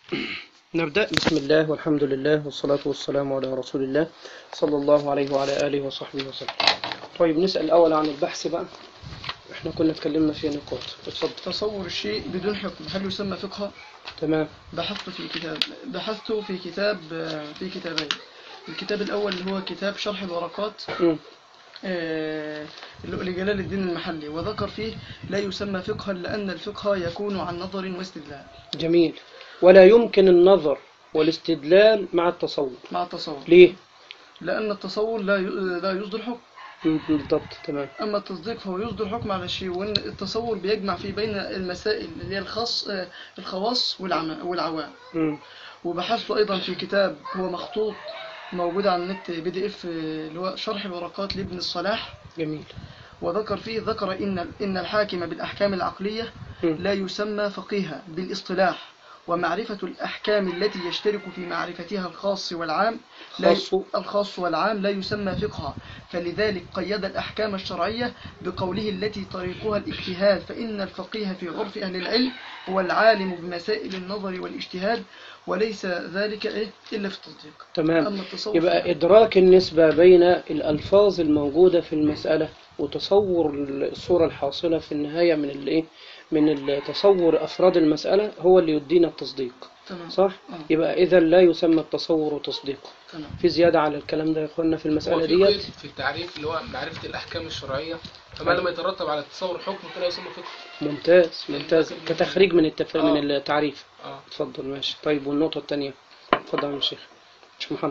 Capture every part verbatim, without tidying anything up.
نبدأ. بسم الله والحمد لله والصلاة والسلام على رسول الله صلى الله عليه وعلى آله وصحبه وسلم. طيب نسأل الأول عن البحث بقى. احنا كنا اتكلمنا في نقاط. اتفضل. تصور الشيء بدون حكم هل يسمى فقها؟ تمام. بحثت في كتاب بحثت في كتاب في كتابين. الكتاب الأول اللي هو كتاب شرح الورقات آه لجلال الدين المحلي، وذكر فيه لا يسمى فقها لأن الفقه يكون عن نظر واستدلال. جميل. ولا يمكن النظر والاستدلال مع التصور. مع التصور. ليه؟ لأن التصور لا لا يصدر حكم. بالضبط. تمام. أما التصديق فهو يصدر حكم على الشيء، وأن التصور بيجمع فيه بين المسائل اللي هي الخاص الخواص والعوام. م. وبحثت أيضا في كتاب هو مخطوط موجود على النت بي دي اف اللي هو شرح الورقات لابن الصلاح. جميل. وذكر فيه ذكر إن إن الحاكم بالأحكام العقلية م. لا يسمى فقيها بالاصطلاح، ومعرفة الأحكام التي يشترك في معرفتها الخاص والعام لا الخاص والعام لا يسمى فقها، فلذلك قيد الأحكام الشرعية بقوله التي طريقها الاجتهاد، فإن الفقيه في عرف أهل العلم هو العالم بمسائل النظر والاجتهاد، وليس ذلك إيه إلا في التصديق. تمام. يبقى إدراك النسبة بين الألفاظ الموجودة في المسألة وتصور الصورة الحاصلة في النهاية من الإيه من تصور أفراد المسألة هو اللي يدينا التصديق. تمام. صح؟ أه. يبقى إذا لا يسمى التصور تصديق. تمام. في زيادة على الكلام ده يا أخوانا في المسألة دي في التعريف اللي هو معرفة الأحكام الشرعية، فما لما يترتب على التصور حكم كده يسمى فقه. ممتاز ممتاز كتخريج من التف... آه. من التعريف. آه. اتفضل. ماشي. طيب والنقطة الثانية اتفضل يا شيخ شيخ محمد.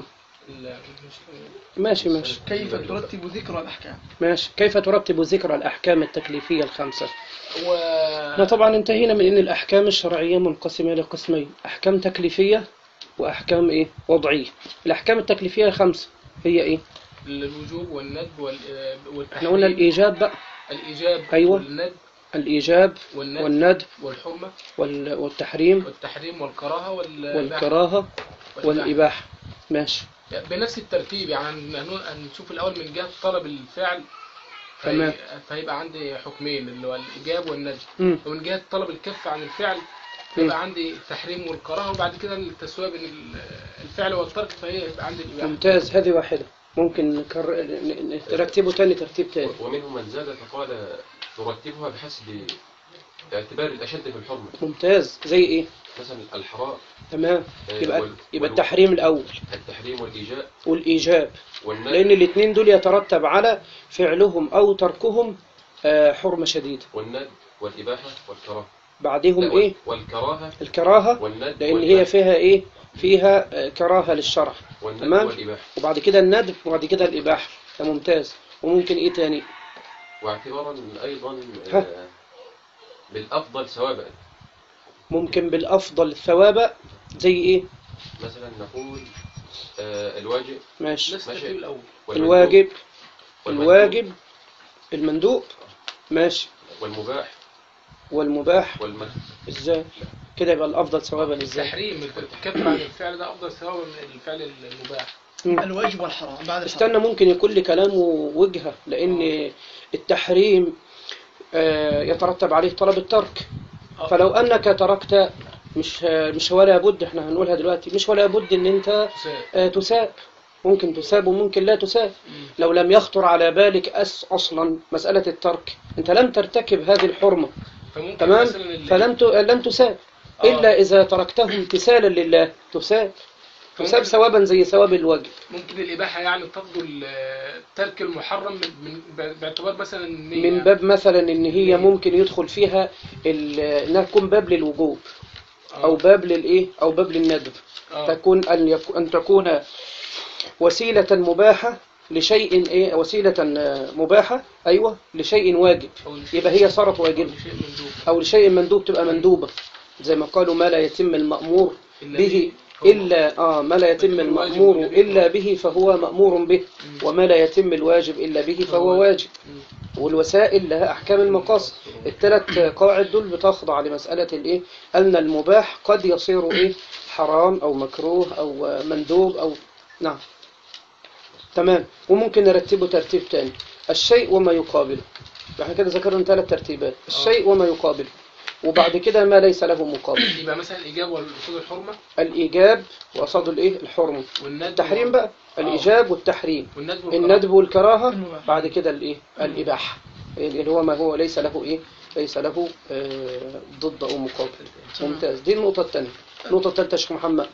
ماشي ماشي. كيف ترتب ذكر الأحكام؟ ماشي. كيف ترتب ذكر الأحكام التكليفية الخمسة؟ و... احنا طبعا انتهينا من ان الأحكام الشرعية منقسمة إلى قسمين: أحكام تكليفية وأحكام إيه وضعية. الأحكام التكليفية خمسة هي إيه؟ الوجوب والندب وال... والتحريم. احنا قلنا الإيجاب بقى. الإيجاب. أيوة. والندب. الإيجاب والندب, والندب والحرمة وال... والتحريم والتحريم والكراهة وال... والكراهة والإباحة. ماشي. بنفس الترتيب، يعني هنشوف الأول من جهة طلب الفعل. تمام. فيبقى عندي حكمين اللي هو الإيجاب والندب، ومن جهة طلب الكف عن الفعل فيبقى عندي التحريم والكراهة، وبعد كده التسوية بين الفعل والترك فهي يبقى عندي الإباحة. ممتاز. هذه واحدة. ممكن نكرر نرتبه تاني ترتيب تاني. ومنهم من زاد فقال ترتبها بحسب اعتبار الأشد في الحرمة. ممتاز. زي إيه؟ مثلا الحرام. تمام. يبقى وال... يبقى التحريم الأول. التحريم والإيجاب. والإيجاب. والندب. لأن الاثنين دول يترتب على فعلهم أو تركهم حرمة شديدة. والندب والإباحة والكراهة. بعدهم إيه؟ والكراهة. الكراهة. والندب. لأن هي فيها إيه؟ فيها كراهة للشرع. تمام. والإباحة. وبعد كده الندب وبعد كده الإباحة. ده ممتاز. وممكن إيه تاني؟ واعتبارا أيضا آه بالأفضل ثوابا. ممكن بالأفضل ثوابا. زي إيه؟ مثلا نقول آه الواجب. ماشي. الأول. الواجب. الواجب. المندوب. ماشي. والمباح. والمباح. والمكروه. إزاي؟ كده يبقى الأفضل ثوابا إزاي؟ التحريم الكف عن الفعل ده أفضل ثوابا من الفعل المباح. الواجب والحرام. بعد استنى، ممكن يكون لي كلامه وجهة، لأن التحريم يترتب عليه طلب الترك. فلو أنك تركت مش مش ولا بد، احنا هنقولها دلوقتي، مش ولا بد ان انت تساب. ممكن تساب وممكن لا تساب. لو لم يخطر على بالك أس اصلا مسألة الترك، انت لم ترتكب هذه الحرمة، تمام، فلم لم تساب الا اذا تركته امتثالا لله تساب تساب ثوابا زي ثواب الواجب. ممكن الإباحة يعني تفضل ترك المحرم من باعتبار مثلا من باب مثلا ان هي ممكن يدخل فيها انها تكون باب للوجوب أو باب للإيه أو باب للندب. تكون أن يكون أن تكون وسيلة مباحة لشيء إيه وسيلة مباحة أيوة لشيء واجب، يبقى هي صارت واجبة، أو لشيء مندوب تبقى مندوبة، زي ما قالوا ما لا يتم المأمور به إلا آه ما لا يتم المأمور إلا به فهو مأمور به، وما لا يتم الواجب إلا به فهو واجب. والوسائل لها أحكام المقاصد. الثلاث قواعد دول بتخضع لمسألة الإيه أن المباح قد يصير إيه حرام أو مكروه أو مندوب أو نعم. تمام. وممكن نرتبه ترتيب تاني: الشيء وما يقابله. احنا كده ذكرنا ثلاث ترتيبات: الشيء وما يقابله. وبعد كده ما ليس له مقابل. يبقى مثلا الإيجاب وقصاد الحرمة، الإيجاب وقصاد الإيه الحرمة، والتحريم بقى الإيجاب والتحريم، الندب والكراهة، بعد كده الإيه الإباحة اللي هو ما هو ليس له إيه ليس له آه ضد أو مقابل. ممتاز. دي النقطة الثانية. النقطة الثالثة شيخ محمد.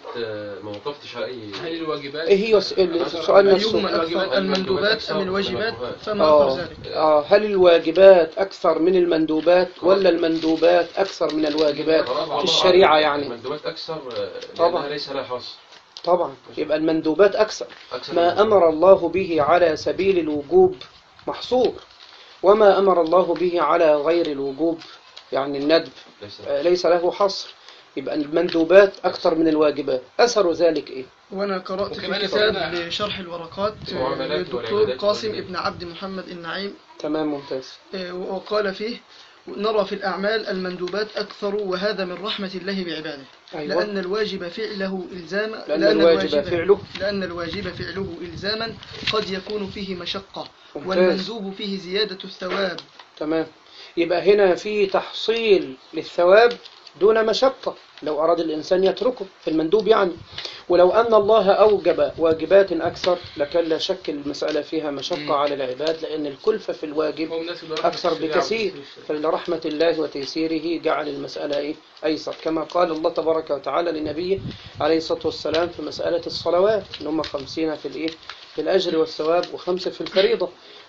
ما وقفتش على أي هل الواجبات إيه هي السؤال نفسه؟ المندوبات أم الواجبات؟ فما آه. ذلك. آه هل الواجبات أكثر من المندوبات ولا المندوبات أكثر من الواجبات في الشريعة يعني؟ المندوبات أكثر طبعا ليس لها حصر. طبعا يبقى المندوبات أكثر. ما أمر الله به على سبيل الوجوب محصور، وما أمر الله به على غير الوجوب يعني الندب ليس له حصر. يبقى المندوبات أكثر من الواجبات. أثر ذلك إيه؟ وأنا قرأت في كتاب لشرح الورقات للدكتور قاسم ابن عبد محمد النعيم. تمام ممتاز. وقال فيه: نرى في الأعمال المندوبات أكثر، وهذا من رحمة الله بعباده. أيوة. لأن الواجب فعله إلزاما لأن, لأن الواجب فعله لأن الواجب فعله إلزاما قد يكون فيه مشقة، والمندوب فيه زيادة الثواب. تمام. يبقى هنا في تحصيل للثواب دون مشقة لو أراد الإنسان يتركه في المندوب يعني. ولو أن الله أوجب واجبات أكثر لكان لا شك المسألة فيها مشقة على العباد، لأن الكلفة في الواجب أكثر بكثير. فلرحمة الله وتيسيره جعل المسألة إيه؟ أيسر، كما قال الله تبارك وتعالى لنبيه عليه الصلاة والسلام في مسألة الصلوات إن هم خمسين في الإيه؟ في الأجر والثواب وخمسة في الفريضة.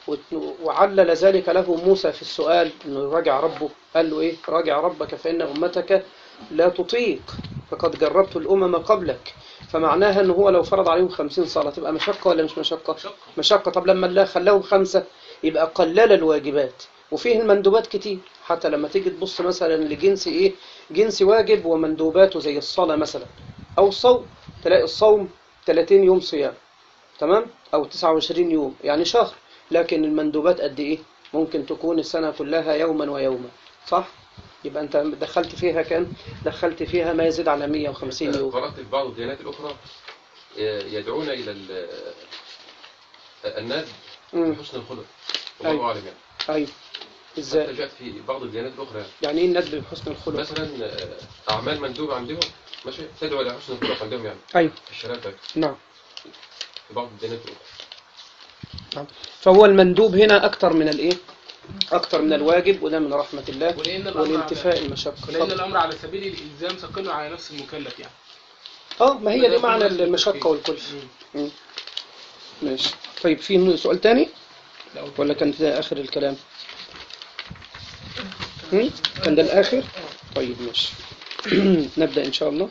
وعلل ذلك له موسى في السؤال إنه راجع ربه، قال له إيه؟ راجع ربك فإن أمتك لا تطيق فقد جربت الأمم قبلك. فمعناها أنه هو لو فرض عليهم خمسين صلاة تبقى مشقة ولا مش مشقة؟ مشقة. طب لما الله خلاهم خمسة يبقى قلل الواجبات وفيه المندوبات كتير. حتى لما تيجي تبص مثلا لجنس إيه؟ جنس واجب ومندوباته زي الصلاة مثلا أو الصوم، تلاقي الصوم ثلاثين يوم صيام، تمام؟ أو تسعة وعشرين يوم يعني شهر. لكن المندوبات قد إيه؟ ممكن تكون السنة كلها يوما ويوما، صح؟ يبقى أنت دخلت فيها كم؟ دخلت فيها ما يزيد على مئة وخمسين يوم. قرأت في بعض الديانات الأخرى يدعون إلى الناس بحسن الخلق. الله أيوة. أعلم يعني. أيوة. إزاي؟ حتى جاءت في بعض الديانات الأخرى. يعني إيه الندب بحسن الخلق؟ مثلا أعمال مندوبة عندهم ماشي تدعو إلى حسن الخلق عندهم يعني. أيوة. في الشرافة. نعم. في بعض الديانات الأخرى. نعم. فهو المندوب هنا أكثر من الإيه؟ أكثر من الواجب، وده من رحمة الله والانتفاء المشقة. لأن الأمر على سبيل الإلزام ثقل على نفس المكلف يعني. اه ما هي دي معنى المشقة والكلفة. ماشي. طيب في سؤال تاني ولا كان في آخر الكلام؟ كان ده الآخر؟ طيب ماشي. نبدأ إن شاء الله.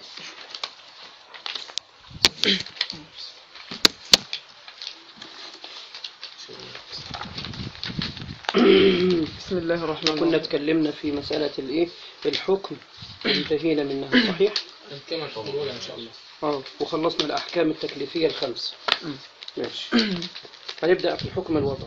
بسم الله الرحمن الرحيم. كنا تكلمنا في مسألة الإيه؟ الحكم انتهينا منها، صحيح؟ كما تقولون إن شاء الله. اه وخلصنا الأحكام التكليفية الخمس. ماشي. هنبدأ في الحكم الوضع.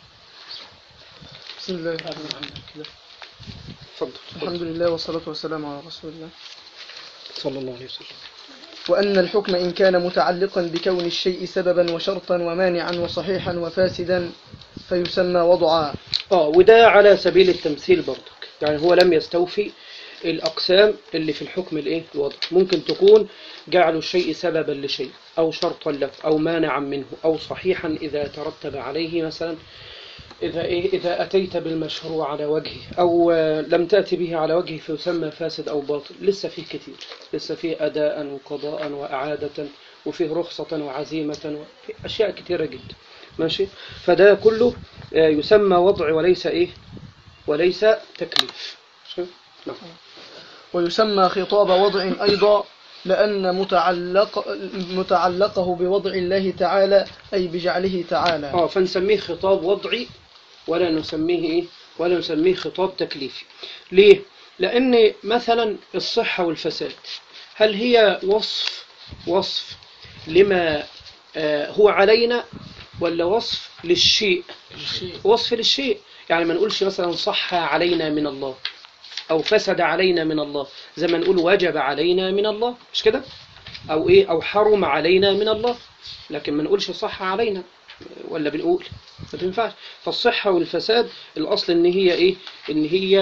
بسم الله الرحمن الرحيم. تفضل. الحمد لله والصلاة والسلام على رسول الله صلى الله عليه وسلم. وأن الحكم إن كان متعلقا بكون الشيء سببا وشرطا ومانعا وصحيحا وفاسدا فيسمى وضعا. اه وده على سبيل التمثيل برضك، يعني هو لم يستوفي الأقسام اللي في الحكم الإيه؟ الوضع. ممكن تكون جعل الشيء سببا لشيء أو شرطا له أو مانعا منه أو صحيحا إذا ترتب عليه، مثلا إذا إيه؟ إذا أتيت بالمشروع على وجهه أو لم تأتي به على وجهه فيسمى فاسد أو باطل. لسه فيه كتير، لسه فيه أداء وقضاء وإعادة، وفيه رخصة وعزيمة، أشياء كتيرة جدا. ماشي. فده كله يسمى وضع وليس إيه؟ وليس تكليف. نعم. ويسمى خطاب وضع أيضا لأن متعلق متعلقه بوضع الله تعالى أي بجعله تعالى. آه فنسميه خطاب وضعي ولا نسميه إيه؟ ولا نسميه خطاب تكليفي. ليه؟ لأن مثلا الصحة والفساد هل هي وصف وصف لما آه هو علينا ولا وصف للشيء؟ وصف للشيء. يعني ما نقولش مثلا صح علينا من الله أو فسد علينا من الله، زي ما نقول وجب علينا من الله، مش كده؟ أو إيه؟ أو حرم علينا من الله، لكن ما نقولش صح علينا، ولا بنقول؟ ما تنفعش. فالصحة والفساد الأصل إن هي إيه؟ إن هي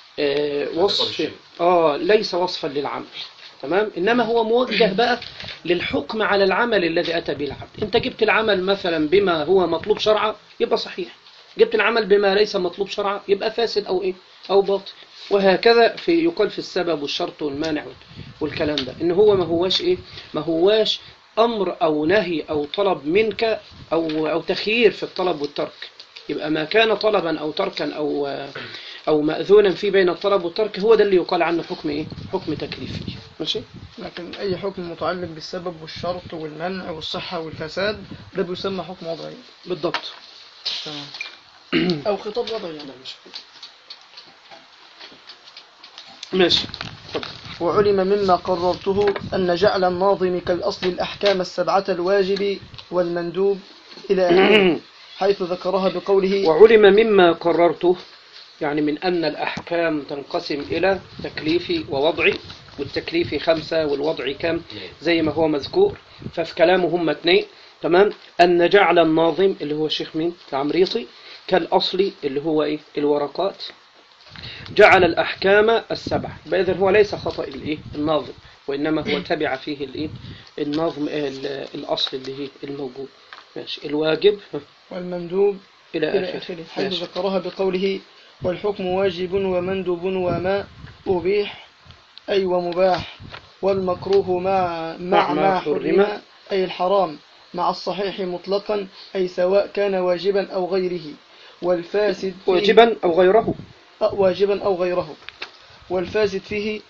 آه وصف آه ليس وصفا للعمل، تمام، إنما هو موجه بقى للحكم على العمل الذي أتى به العبد. أنت جبت العمل مثلا بما هو مطلوب شرعا يبقى صحيح، جبت العمل بما ليس مطلوب شرعا يبقى فاسد أو إيه أو باطل، وهكذا في يقال في السبب والشرط والمانع والكلام ده، إن هو ما هواش إيه ما هواش أمر أو نهي أو طلب منك أو أو تخيير في الطلب والترك. يبقى ما كان طلبا أو تركا أو أو مأذونا فيه بين الطلب والترك هو ده اللي يقال عنه حكم إيه حكم تكليفي. ماشي. لكن أي حكم متعلق بالسبب والشرط والمنع والصحة والفساد ده بيسمى حكم وضعي. بالضبط. تمام. أو خطاب وضعي يعني. ماشي. وعلم مما قررته أن جعل الناظم كالأصل الأحكام السبعة الواجب والمندوب إلى آخره حيث ذكرها بقوله وعلم مما قررته، يعني من أن الأحكام تنقسم إلى تكليفي ووضعي، والتكليفي خمسة والوضعي كم زي ما هو مذكور، ففي كلامه هم اثنين، تمام. أن جعل الناظم اللي هو الشيخ مين العمريطي كالأصل اللي هو إيه الورقات، جعل الأحكام السبع، بإذن هو ليس خطأ الإيه الناظم، وإنما هو تبع فيه الإيه الناظم الأصل اللي هي الموجود. ماشي. الواجب والمندوب إلى, إلى آخره حيث ذكرها بقوله والحكم واجب ومندوب وما أبيح أي ومباح، والمكروه مع, مع ما حرم أي الحرام مع الصحيح مطلقا أي سواء كان واجبا أو غيره، والفاسد فيه واجبا أو غيره واجبا أو غيره والفاسد فيه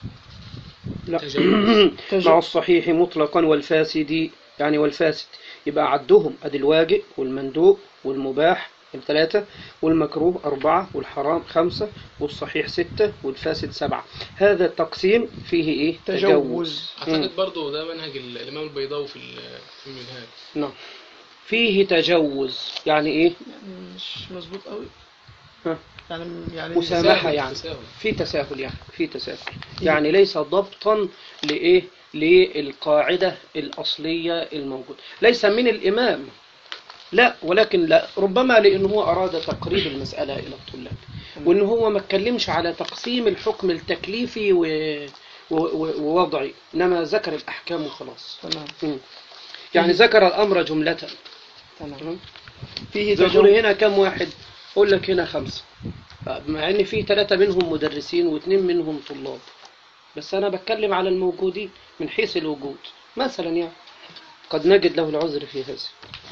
لا مع الصحيح مطلقا والفاسد، يعني والفاسد يبقى عدهم أدي الواجب والمندوب والمباح ثلاثة والمكروه أربعة والحرام خمسة والصحيح ستة والفاسد سبعة. هذا التقسيم فيه إيه تجوز. أعتقد برضو ده منهج الإمام البيضاوي في المنهاج. نعم فيه تجوز يعني إيه يعني مش مظبوط قوي ها يعني يعني مسامحة، يعني في تساهل، يعني في تساهل يعني ليس ضبطا لإيه للقاعدة الأصلية الموجودة، ليس من الإمام لا، ولكن لا ربما لأنه هو أراد تقريب المسألة إلى الطلاب، وأنه هو ما اتكلمش على تقسيم الحكم التكليفي و... و... ووضعي، إنما ذكر الأحكام وخلاص. تمام. يعني ذكر الأمر جملة. تمام. فيه تجوز. هنا كم واحد؟ أقول لك هنا خمسة، مع أن فيه ثلاثة منهم مدرسين واثنين منهم طلاب، بس أنا بتكلم على الموجودين من حيث الوجود مثلا، يعني قد نجد له العذر في هذا.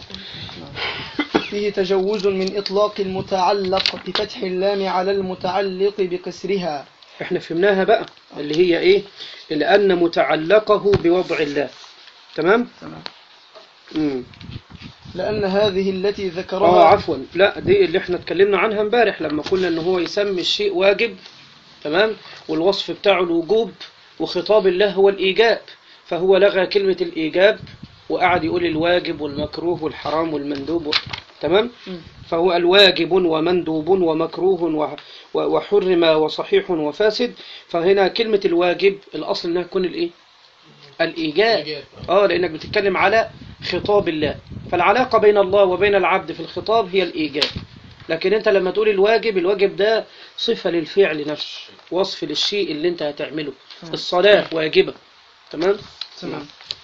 فيه تجوز من إطلاق المتعلق بفتح اللام على المتعلق بكسرها. احنا فهمناها بقى اللي هي ايه لأن متعلقه بوضع الله. تمام تمام. امم لأن هذه التي ذكرها اه عفوا لا دي اللي احنا اتكلمنا عنها امبارح لما قلنا ان هو يسمي الشيء واجب، تمام، والوصف بتاعه الوجوب وخطاب الله هو الإيجاب، فهو لغى كلمة الإيجاب وقعد يقول الواجب والمكروه والحرام والمندوب و... تمام. فهو الواجب ومندوب ومكروه وحرم وصحيح وفاسد، فهنا كلمة الواجب الأصل انها تكون الايه الإيجاب، اه لأنك بتتكلم على خطاب الله، فالعلاقة بين الله وبين العبد في الخطاب هي الإيجاب، لكن انت لما تقول الواجب الواجب ده صفة للفعل نفسه، وصف للشيء اللي انت هتعمله. الصلاة واجبة. تمام تمام.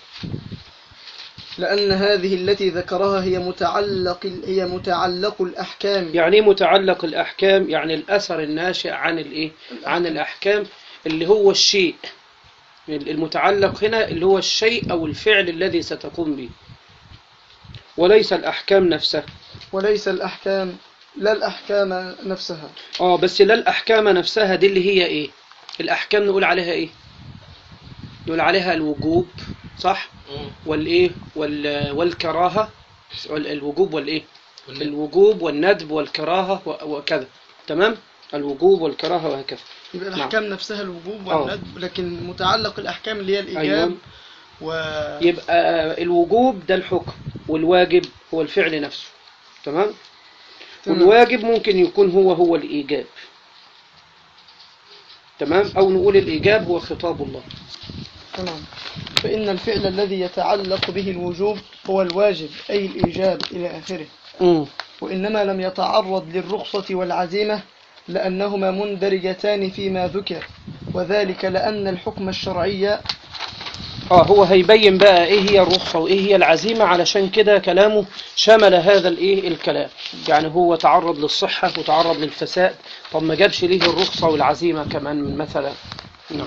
لأن هذه التي ذكرها هي متعلق هي متعلق الأحكام. يعني متعلق الأحكام يعني الأثر الناشئ عن الإيه عن الأحكام اللي هو الشيء المتعلق هنا اللي هو الشيء أو الفعل الذي ستقوم به، وليس الأحكام نفسها. وليس الأحكام لا الأحكام نفسها. آه بس لا الأحكام نفسها دي اللي هي إيه الأحكام نقول عليها إيه نقول عليها الوجوب صح والإيه وال والكراهة الوجوب والإيه الوجوب والندب والكراهة وكذا. تمام الوجوب والكراهة وهكذا. يبقى الأحكام نعم. نفسها الوجوب والندب، لكن متعلق الأحكام اللي هي الإيجاب. أيوة. و... يبقى الوجوب ده الحكم والواجب هو الفعل نفسه. تمام. تمام. والواجب ممكن يكون هو هو الإيجاب. تمام. أو نقول الإيجاب هو خطاب الله. تمام. فإن الفعل الذي يتعلق به الوجوب هو الواجب أي الإيجاب إلى آخره. م. وإنما لم يتعرض للرخصة والعزيمة لأنهما مندرجتان فيما ذكر، وذلك لأن الحكم الشرعي اه هو هيبين بقى ايه هي الرخصة وايه هي العزيمة، علشان كده كلامه شمل هذا الايه الكلام. يعني هو تعرض للصحة وتعرض للفساد، طب ما جابش ليه الرخصة والعزيمة كمان مثلا؟ نعم.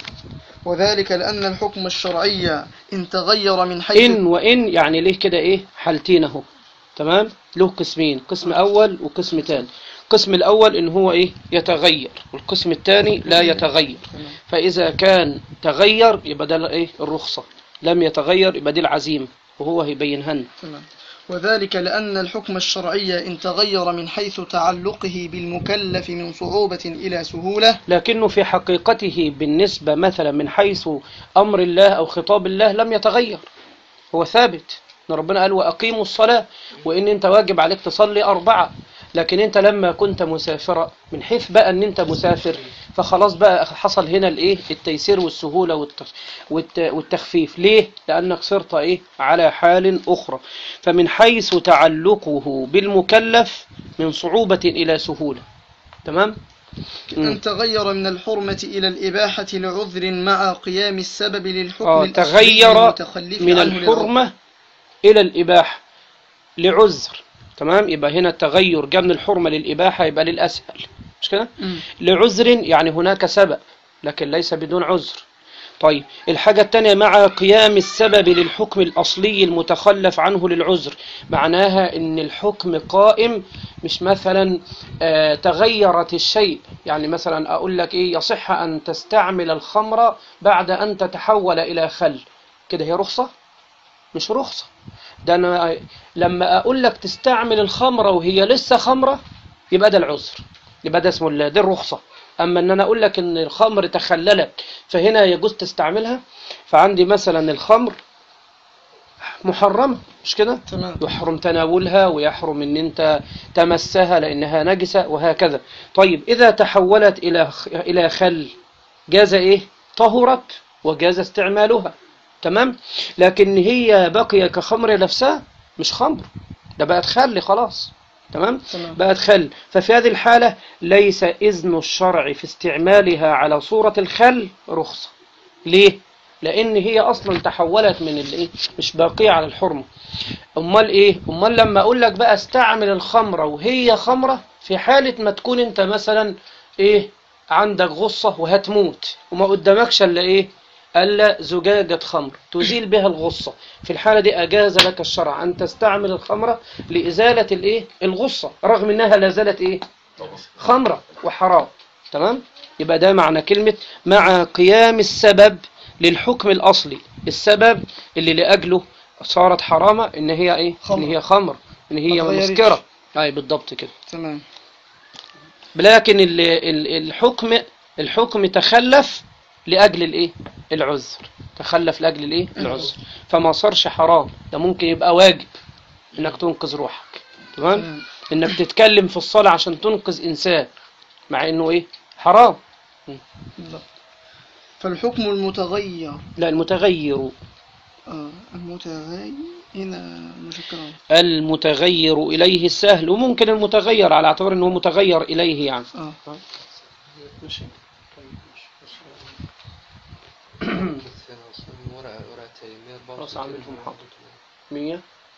وذلك لأن الحكم الشرعي إن تغير من حيث إن وإن يعني ليه كده إيه حالتين أهو، تمام؟ له قسمين، قسم أول وقسم تاني. القسم الأول إن هو إيه يتغير، والقسم الثاني لا يتغير. فإذا كان تغير يبقى ده إيه الرخصة، لم يتغير يبقى دي العزيمة، وهو هيبينها لنا. وذلك لأن الحكم الشرعي إن تغير من حيث تعلقه بالمكلف من صعوبة إلى سهولة، لكنه في حقيقته بالنسبة مثلا من حيث أمر الله أو خطاب الله لم يتغير، هو ثابت. ربنا قال وأقيموا الصلاة، وإن أنت واجب عليك تصلي أربعة. لكن أنت لما كنت مسافرا، من حيث بقى أن أنت مسافر، فخلاص بقى حصل هنا الإيه التيسير والسهولة والتخفيف. ليه؟ لأنك صرت إيه على حال أخرى. فمن حيث تعلقه بالمكلف من صعوبة إلى سهولة. تمام؟ أن تغير من الحرمة إلى الإباحة لعذر مع قيام السبب للحكم آه تغير من الحرمة إلى الإباحة لعذر. تمام؟ يبقى هنا التغير جاء من الحرمة للإباحة، يبقى للأسهل، مش كده؟ لعذر يعني هناك سبب، لكن ليس بدون عذر. طيب الحاجة الثانية مع قيام السبب للحكم الأصلي المتخلف عنه للعذر، معناها إن الحكم قائم، مش مثلا آه تغيرت الشيء. يعني مثلا أقول لك إيه يصح أن تستعمل الخمر بعد أن تتحول إلى خل، كده هي رخصة؟ مش رخصة. ده أنا لما أقول لك تستعمل الخمرة وهي لسه خمرة يبقى ده العذر، يبقى ده اسمه الله، ده الرخصة. أما أن أنا أقول لك أن الخمر تخللت فهنا يجوز تستعملها. فعندي مثلا الخمر محرمة، مش كده؟ يحرم تناولها ويحرم أن أنت تمسها لأنها نجسة وهكذا. طيب إذا تحولت إلى إلى خل جاز إيه؟ طهرت وجاز استعمالها. تمام؟ لكن هي بقي كخمر نفسها مش خمر، ده بقت خل خلاص. تمام؟ تمام؟ بقت خل. ففي هذه الحالة ليس إذن الشرع في استعمالها على صورة الخل رخصة. ليه؟ لأن هي أصلا تحولت من الإيه؟ مش باقية على الحرمة. أمال إيه؟ أمال لما أقول لك بقى استعمل الخمرة وهي خمرة، في حالة ما تكون أنت مثلا إيه عندك غصة وهتموت وما قدامكش إلا إيه؟ ألا زجاجة خمر تزيل بها الغصة، في الحالة دي أجاز لك الشرع أن تستعمل الخمرة لإزالة الإيه؟ الغصة، رغم أنها لا زالت إيه؟ خمرة وحرام. تمام؟ يبقى ده معنى كلمة مع قيام السبب للحكم الأصلي، السبب اللي لأجله صارت حرامة إن هي إيه؟ خمر. إن هي خمر، إن هي مسكرة. أي بالضبط كده. تمام. لكن الحكم الحكم تخلف لأجل الإيه؟ العذر، تخلف لأجل الإيه؟ العذر، فما صارش حرام، ده ممكن يبقى واجب إنك تنقذ روحك. تمام؟ إنك تتكلم في الصلاة عشان تنقذ إنسان مع إنه إيه؟ حرام. فالحكم المتغير لا المتغير آه المتغير هنا مذكرة، المتغير إليه السهل، وممكن المتغير على اعتبار إنه متغير إليه يعني. آه. ماشي. خلاص عاملهم حاضر مية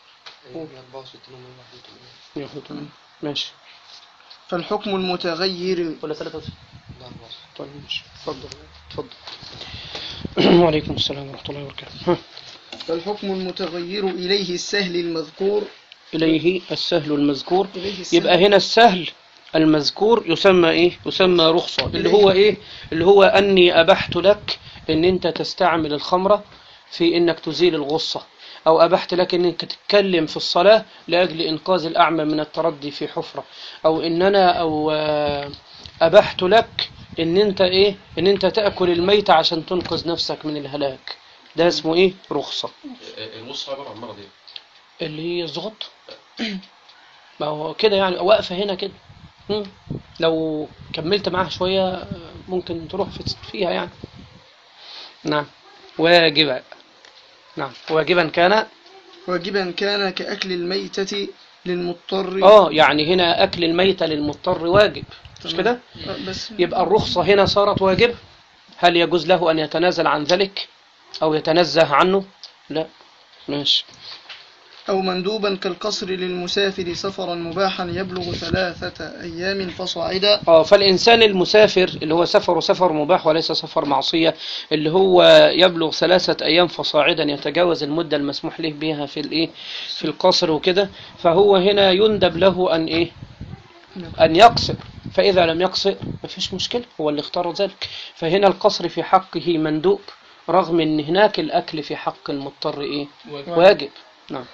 ماشي. فالحكم المتغير ولا ثلاثة طيب ماشي. اتفضل اتفضل. وعليكم السلام ورحمة الله وبركاته. فالحكم المتغير إليه السهل المذكور، إليه السهل المذكور، يبقى هنا السهل المذكور يسمى إيه؟ يسمى رخصة، اللي هو إيه؟ اللي هو أني أبحت لك إن أنت تستعمل الخمرة في إنك تزيل الغصة، أو أبحت لك إنك تتكلم في الصلاة لأجل إنقاذ الأعمى من التردي في حفرة، أو إن أنا أو أبحت لك إن أنت إيه؟ إن أنت تأكل الميت عشان تنقذ نفسك من الهلاك. ده اسمه إيه؟ رخصة. الغصة عبارة عن مرض إيه؟ اللي هي الزغط. ما هو كده يعني واقفة هنا كده. لو كملت معاها شوية ممكن تروح فيها يعني. نعم. واجبا. نعم. واجبا كان واجبا كان كأكل الميتة للمضطر. اه يعني هنا أكل الميتة للمضطر واجب. مش كده؟ بس يبقى الرخصة هنا صارت واجب. هل يجوز له أن يتنازل عن ذلك أو يتنزه عنه؟ لا. ماشي. أو مندوبا كالقصر للمسافر سفرا مباحا يبلغ ثلاثة أيام فصاعدا. اه فالإنسان المسافر اللي هو سفر سفر مباح وليس سفر معصية، اللي هو يبلغ ثلاثة أيام فصاعدا يتجاوز المدة المسموح له بها في الإيه في القصر وكده، فهو هنا يندب له أن إيه أن يقصر. فإذا لم يقصر مفيش مشكلة، هو اللي اختار ذلك. فهنا القصر في حقه مندوب، رغم أن هناك الأكل في حق المضطر إيه واجب. نعم.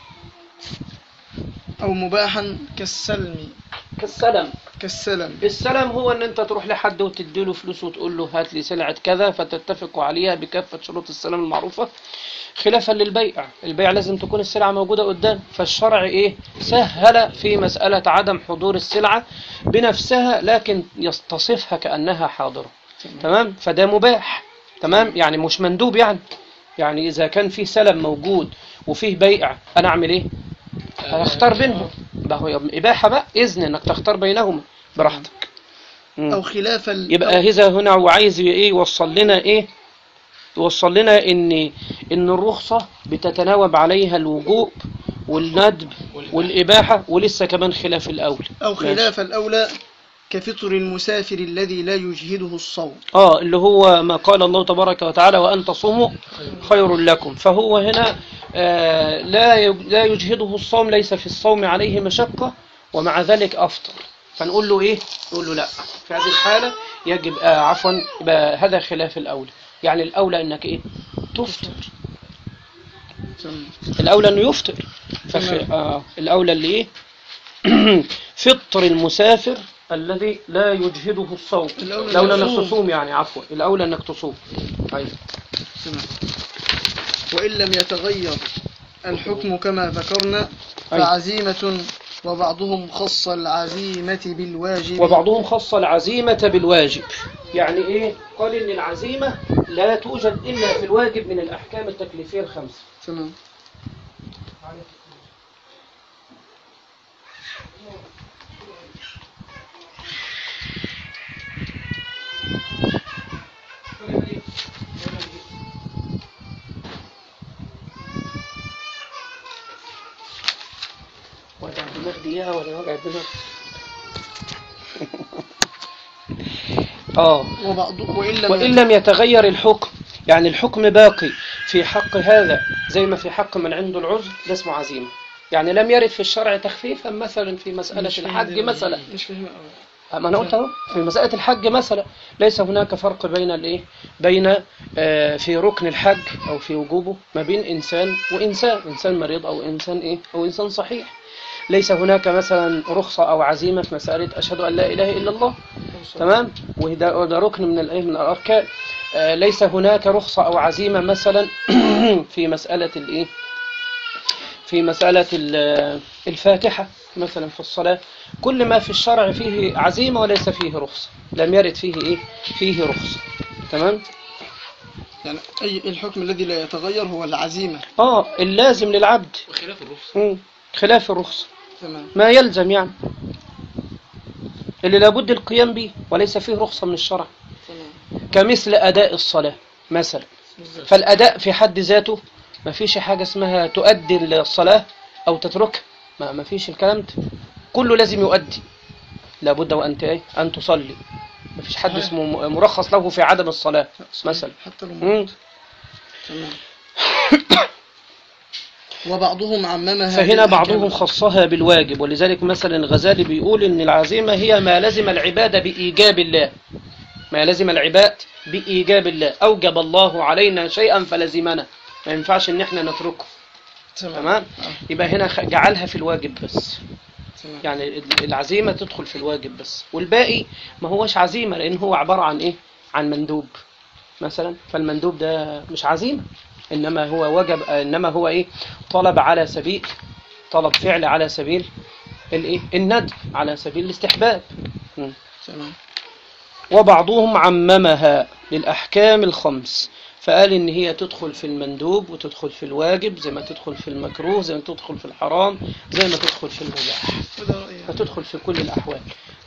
أو مباحا كالسلم. كالسلم. كالسلم. السلم هو ان انت تروح لحد وتديله فلوس وتقول له هات لي سلعة كذا، فتتفقوا عليها بكافة شروط السلام المعروفة، خلافا للبيع. البيع لازم تكون السلعة موجودة قدام، فالشرع ايه سهل في مسألة عدم حضور السلعة بنفسها، لكن يستصفها كأنها حاضرة. تمام. فده مباح. تمام. يعني مش مندوب. يعني يعني اذا كان فيه سلم موجود وفيه بيع، انا اعمل ايه؟ هختار بينهم. بقى هو إباحة بقى، إذن إنك تختار بينهما براحتك. أو خلاف ال... يبقى هذا هنا وعايز إيه يوصل لنا إيه؟ يوصل لنا إن إن الرخصة بتتناوب عليها الوجوب والندب والإباحة، ولسه كمان خلاف الأولى. أو خلاف الأولى كفطر المسافر الذي لا يجهده الصوم. آه اللي هو ما قال الله تبارك وتعالى وأن تصوموا خير لكم. فهو هنا آه لا لا يجهده الصوم، ليس في الصوم عليه مشقة، ومع ذلك أفطر. فنقول له إيه؟ نقول له لا، في هذه الحالة يجب آه عفوا يبقى هذا خلاف الأولى. يعني الأولى إنك إيه؟ تفطر. الأولى إنه يفطر. ففي آه الأولى اللي إيه؟ فطر المسافر الذي لا يجهده الصوم. الأولى أنك تصوم، يعني عفوا الأولى أنك تصوم. أيوة. وإن لم يتغير الحكم كما ذكرنا فعزيمة، وبعضهم خص العزيمة بالواجب. وبعضهم خص العزيمة بالواجب. يعني إيه؟ قال إن العزيمة لا توجد إلا في الواجب من الأحكام التكليفية الخمسة. تمام. وجع دماغ دقيقة ولا وجع دماغ؟ آه وإن لم يتغير الحكم، يعني الحكم باقي في حق هذا زي ما في حق من عنده العذر، ده اسمه عزيمة. يعني لم يرد في الشرع تخفيفا مثلا في مسألة الحج مثلا. مش فاهم. ما أنا قلت أهو في مسألة الحج مثلا ليس هناك فرق بين الإيه بين آه في ركن الحج أو في وجوبه ما بين إنسان وإنسان، إنسان مريض أو إنسان إيه أو إنسان صحيح. ليس هناك مثلا رخصة أو عزيمة في مسألة أشهد أن لا إله إلا الله. تمام. وده ركن من الإيه من الأركان. آه ليس هناك رخصة أو عزيمة مثلا في مسألة الإيه في مسألة الفاتحة مثلا في الصلاة. كل ما في الشرع فيه عزيمة وليس فيه رخصة، لم يرد فيه إيه فيه رخصة. تمام. يعني أي الحكم الذي لا يتغير هو العزيمة. آه اللازم للعبد وخلاف الرخصة. خلاف الرخصة. تمام. ما يلزم يعني اللي لابد القيام به وليس فيه رخصة من الشرع. تمام. كمثل أداء الصلاة مثلا. فالأداء في حد ذاته ما فيش حاجة اسمها تؤدي الصلاة أو تتركها، ما ما فيش الكلام ده، كله لازم يؤدي. لابد وأنت إيه أن تصلي. ما فيش حد اسمه مرخص له في عدم الصلاة مثلا. حتى لو تمام. وبعضهم عممها. فهنا بعضهم خصها بالواجب، ولذلك مثلا الغزالي بيقول إن العزيمة هي ما لزم العبادة بإيجاب الله. ما لزم العباد بإيجاب الله، أوجب الله علينا شيئا فلزمنا، ما ينفعش إن احنا نتركه. تمام. يبقى هنا جعلها في الواجب بس. تمام. يعني العزيمة تدخل في الواجب بس، والباقي ما هوش عزيمة لأن هو عبارة عن إيه عن مندوب مثلا. فالمندوب ده مش عزيمة، إنما هو وجب، إنما هو إيه طلب على سبيل طلب فعل على سبيل الإيه الندب، على سبيل الاستحباب. تمام. وبعضهم عممها للأحكام الخمس، فقال إن هي تدخل في المندوب وتدخل في الواجب زي ما تدخل في المكروه، زي ما تدخل في الحرام، زي ما تدخل في المباح، فتدخل في كل الأحوال.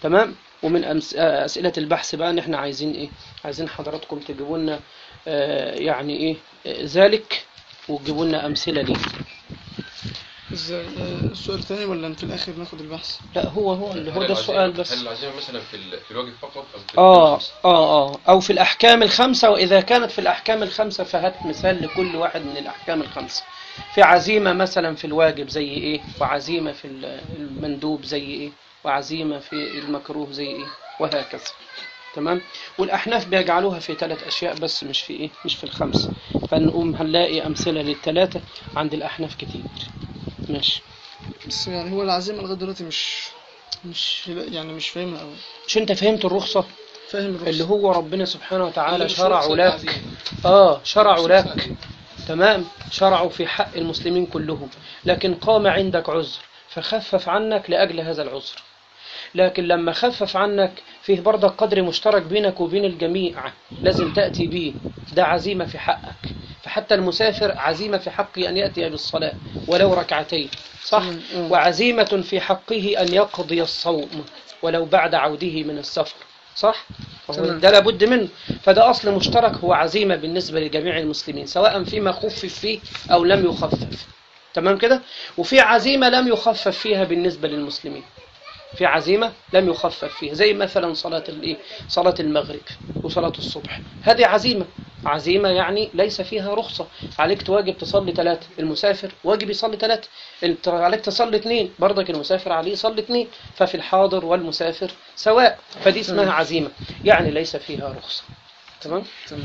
تمام. ومن أمس... أسئلة البحث بقى إن إحنا عايزين إيه؟ عايزين حضراتكم تجيبوا لنا آه يعني إيه آه ذلك، وتجيبوا لنا أمثلة ليه. ازاي السؤال الثاني ولا في الآخر ناخد البحث؟ لا هو هو اللي هو ده السؤال بس. هل العزيمة مثلا في في الواجب فقط أو في آه آه آه أو في الأحكام الخمسة، وإذا كانت في الأحكام الخمسة فهات مثال لكل واحد من الأحكام الخمسة. في عزيمة مثلا في الواجب زي إيه، وعزيمة في المندوب زي إيه، وعزيمة في المكروه زي إيه، وهكذا. تمام. والأحناف بيجعلوها في ثلاث أشياء بس، مش في إيه، مش في الخمسة. فنقوم هنلاقي أمثلة للثلاثة عند الأحناف كتير. ماشي. بس يعني هو العزيمة لغاية دلوقتي مش مش يعني مش فاهمها قوي. مش أنت فهمت الرخصة؟ فاهم الرخصة اللي هو ربنا سبحانه وتعالى شرع لك. آه شرع لك. تمام. شرعوا في حق المسلمين كلهم، لكن قام عندك عذر فخفف عنك لأجل هذا العذر. لكن لما خفف عنك فيه برضك قدر مشترك بينك وبين الجميع لازم تأتي به، ده عزيمة في حقك. فحتى المسافر عزيمة في حقه أن يأتي بالصلاة ولو ركعتين، صح؟ وعزيمة في حقه أن يقضي الصوم ولو بعد عوده من السفر، صح؟ ده لابد منه. فده أصل مشترك، هو عزيمة بالنسبة لجميع المسلمين سواء فيما خفف فيه أو لم يخفف. تمام كده؟ وفي عزيمة لم يخفف فيها بالنسبة للمسلمين، في عزيمة لم يخفف فيها زي مثلا صلاة الايه، صلاة المغرب وصلاة الصبح. هذه عزيمة، عزيمة يعني ليس فيها رخصة. عليك واجب تصلي ثلاثة، المسافر واجب يصلي ثلاثة. انت عليك تصلي اثنين، برضك المسافر عليه يصلي اثنين. ففي الحاضر والمسافر سواء، فدي اسمها عزيمة يعني ليس فيها رخصة. تمام. تمام.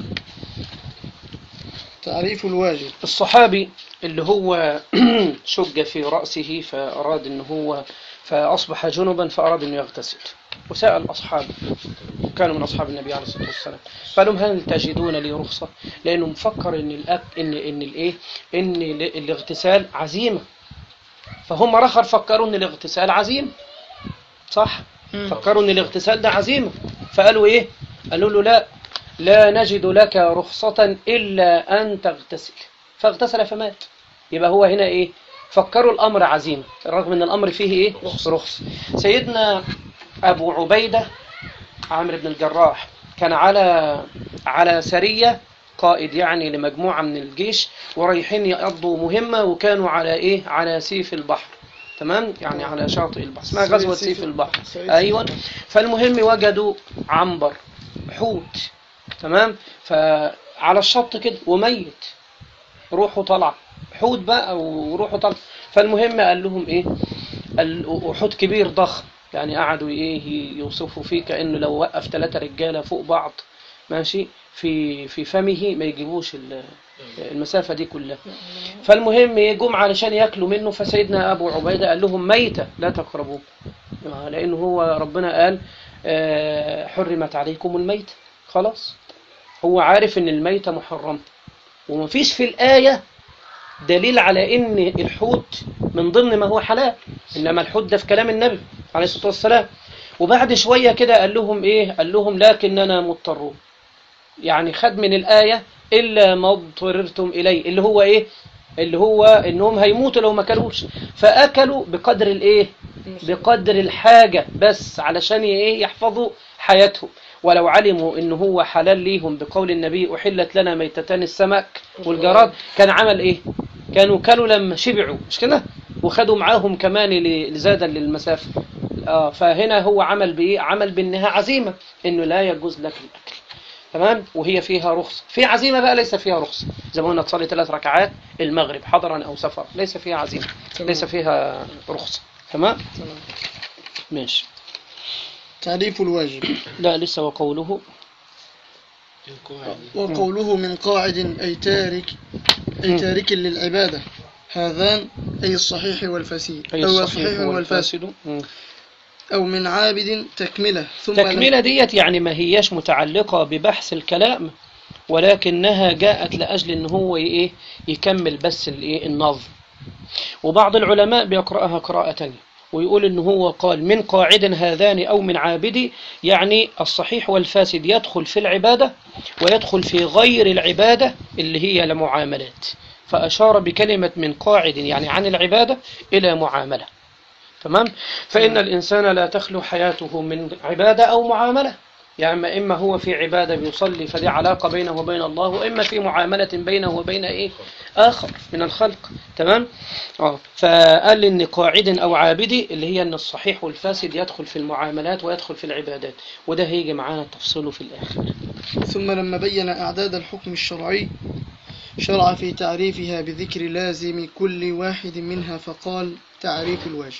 تعريف الواجب. الصحابي اللي هو شج في رأسه فأراد إن هو فأصبح جنبا فأراد أن يغتسل، وسأل أصحابه كانوا من أصحاب النبي عليه الصلاة والسلام، قالوا هل تجدون لي رخصة؟ لأنه مفكر إن الأك إن إن الإيه إن الاغتسال عزيمة. فهم رخر فكروا إن الاغتسال عزيمة، صح؟ فكروا إن الاغتسال ده عزيمة، فقالوا إيه؟ قالوا له لا لا نجد لك رخصة إلا أن تغتسل، فاغتسل فمات. يبقى هو هنا إيه؟ فكروا الأمر عزيمة رغم أن الأمر فيه إيه؟ رخص. سيدنا أبو عبيدة عامر بن الجراح كان على على سرية، قائد يعني لمجموعة من الجيش، ورايحين يقضوا مهمة، وكانوا على إيه؟ على سيف البحر. تمام. يعني على شاطئ البحر، اسمها غزوة سيف البحر. أيوة. فالمهم وجدوا عنبر حوت، تمام، فعلى الشط كده وميت، روحه طلع حوت بقى وروحه طلع. فالمهم قال لهم ايه، قال حوت كبير ضخم، يعني قعدوا ايه يوصفوا فيه كأنه لو وقف ثلاثة رجالة فوق بعض ماشي في في فمه ما يجيبوش المسافة دي كلها. فالمهم يجوم علشان ياكلوا منه، فسيدنا أبو عبيدة قال لهم ميتة لا تقربوه، لأنه هو ربنا قال حرمت عليكم الميت. خلاص هو عارف ان الميتة محرمة، ومفيش في الآية دليل على ان الحوت من ضمن ما هو حلال، انما الحوت ده في كلام النبي عليه الصلاة والسلام. وبعد شوية كده قال لهم ايه، قال لهم لكننا مضطرون، يعني خد من الآية إلا ما اضطررتم إليه، اللي هو ايه، اللي هو انهم هيموتوا لو ما كلوش، فأكلوا بقدر الايه، بقدر الحاجة بس علشان ايه يحفظوا حياتهم. ولو علموا انه هو حلال ليهم بقول النبي أحلت لنا ميتتان السمك والجراد، كان عمل ايه، كانوا كلوا لما شبعوا، مش كده، وخدوا معاهم كمان لزادا للمسافة. آه فهنا هو عمل بايه، عمل بانها عزيمة انه لا يجوز لك الاكل. تمام. وهي فيها رخص. في عزيمة بقى ليس فيها رخص، زي ما قلنا تصلي ثلاث ركعات المغرب حضرا او سفر، ليس فيها عزيمة، ليس فيها رخصة. تمام. ماشي. تعريف الواجب. لا لسه. وقوله وقوله من قاعد أي تارك أي تارك للعبادة، هذان أي الصحيح والفاسد، أي الصحيح والفاسد، أو من عابد تكملة. ثم تكملة ديت يعني ما هياش متعلقة ببحث الكلام، ولكنها جاءت لأجل إن هو إيه يكمل بس الإيه النظم. وبعض العلماء بيقرأها قراءة تانية ويقول إن هو قال من قاعد هذان أو من عابد، يعني الصحيح والفاسد يدخل في العبادة ويدخل في غير العبادة اللي هي المعاملات، فأشار بكلمة من قاعد يعني عن العبادة إلى معاملة. تمام. فإن الإنسان لا تخلو حياته من عبادة أو معاملة، يعني إما هو في عبادة بيصلي فدي علاقة بينه وبين الله، وإما في معاملة بينه وبين إيه آخر من الخلق. تمام. آه. فقال إن قاعد أو عابدي اللي هي إن الصحيح والفاسد يدخل في المعاملات ويدخل في العبادات، وده هيجي معانا تفصيله في الآخر. ثم لما بين أعداد الحكم الشرعي شرع في تعريفها بذكر لازم كل واحد منها، فقال: تعريف الواجب: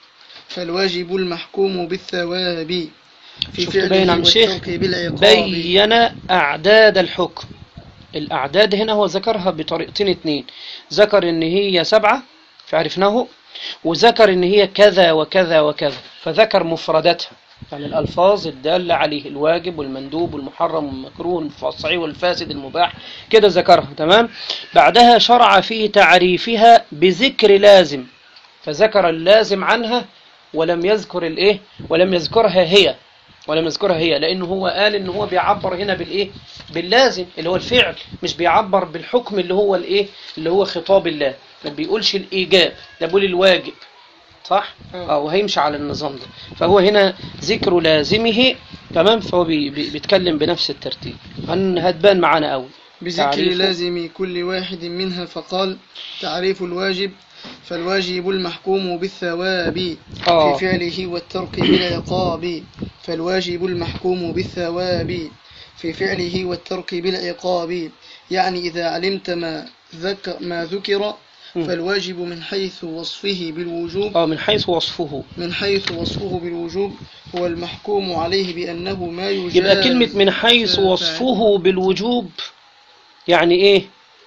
فالواجب المحكوم بالثواب في فعله والترك بالعقاب. بين أعداد الحكم. الأعداد هنا هو ذكرها بطريقتين اتنين، ذكر إن هي سبعة فعرفناه، وذكر إن هي كذا وكذا وكذا، فذكر مفرداتها يعني الألفاظ الدالة عليه، الواجب والمندوب والمحرم والمكروه والصحيح والفاسد المباح كده ذكرها. تمام. بعدها شرع في تعريفها بذكر لازم، فذكر اللازم عنها ولم يذكر الايه ولم يذكرها هي ولم يذكرها هي لأنه هو قال إن هو بيعبر هنا بالإيه باللازم اللي هو الفعل، مش بيعبر بالحكم اللي هو الإيه اللي هو خطاب الله، ما بيقولش الإيجاب، ده بيقول الواجب. صح؟ اه وهيمشي على النظام ده. فهو هنا ذكر لازمه. تمام. فهو بي بي بيتكلم بنفس الترتيب، هتبان معانا قوي بذكر لازم كل واحد منها، فقال: تعريف الواجب: فالواجب المحكوم بالثواب آه. في فعله والترك بالعقاب. فالواجب المحكوم بالثواب في فعله والترك بالعقاب، يعني إذا علمت ما ذكر ما ذكر فالواجب من حيث وصفه بالوجوب اه من حيث وصفه من حيث وصفه بالوجوب هو المحكوم عليه بأنه ما يجاز. يبقى كلمة من حيث وصفه بالوجوب يعني ايه؟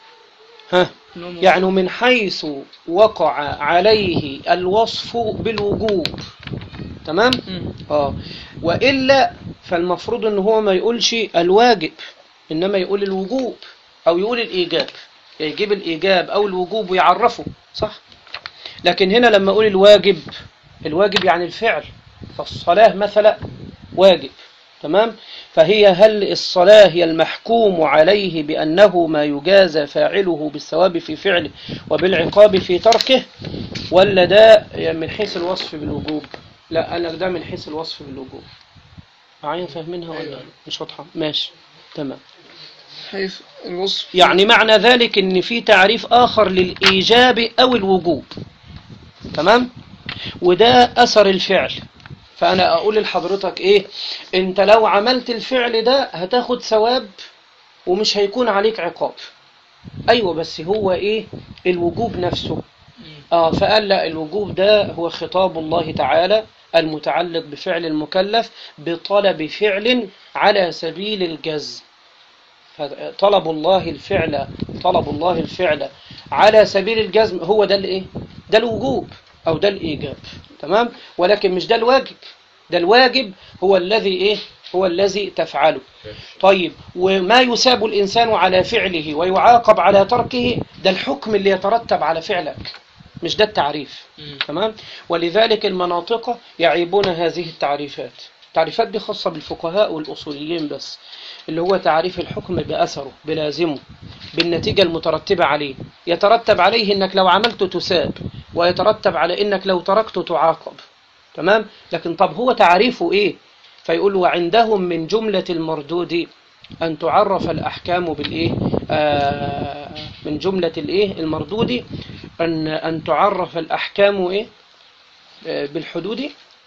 ها يعني من حيث وقع عليه الوصف بالوجوب. تمام. اه وإلا فالمفروض ان هو ما يقولش الواجب، انما يقول الوجوب او يقول الإيجاب، يجيب الإيجاب أو الوجوب ويعرفه. صح. لكن هنا لما أقول الواجب، الواجب يعني الفعل، فالصلاة مثلا واجب. تمام. فهي هل الصلاة هي المحكوم عليه بأنه ما يجازى فاعله بالثواب في فعله وبالعقاب في تركه، ولا ده من حيث الوصف بالوجوب؟ لا أنا ده من حيث الوصف بالوجوب. معايا فاهمينها ولا مش واضحة؟ ماشي. تمام. حيث الوصف يعني معنى ذلك ان في تعريف اخر للايجاب او الوجوب. تمام. وده اثر الفعل. فانا اقول لحضرتك ايه، انت لو عملت الفعل ده هتاخد ثواب ومش هيكون عليك عقاب. ايوه بس هو ايه الوجوب نفسه؟ اه فقال لا، الوجوب ده هو خطاب الله تعالى المتعلق بفعل المكلف بطلب فعل على سبيل الجزم. طلب الله الفعل طلب الله الفعل على سبيل الجزم هو ده الايه ده الوجوب او ده الايجاب. تمام. ولكن مش ده الواجب، ده الواجب هو الذي ايه هو الذي تفعله. طيب وما يساب الانسان على فعله ويعاقب على تركه ده الحكم اللي يترتب على فعلك، مش ده التعريف. تمام. ولذلك المناطق يعيبون هذه التعريفات. التعريفات دي خاصة بالفقهاء والأصوليين بس، اللي هو تعريف الحكم بأثره بلازمه بالنتيجة المترتبة عليه. يترتب عليه إنك لو عملته تساب، ويترتب على إنك لو تركته تعاقب. تمام. لكن طب هو تعريفه إيه؟ فيقول وعندهم من جملة المردود أن تعرف الأحكام بالإيه آه من جملة الإيه المردود أن أن تعرف الأحكام إيه آه بالحدود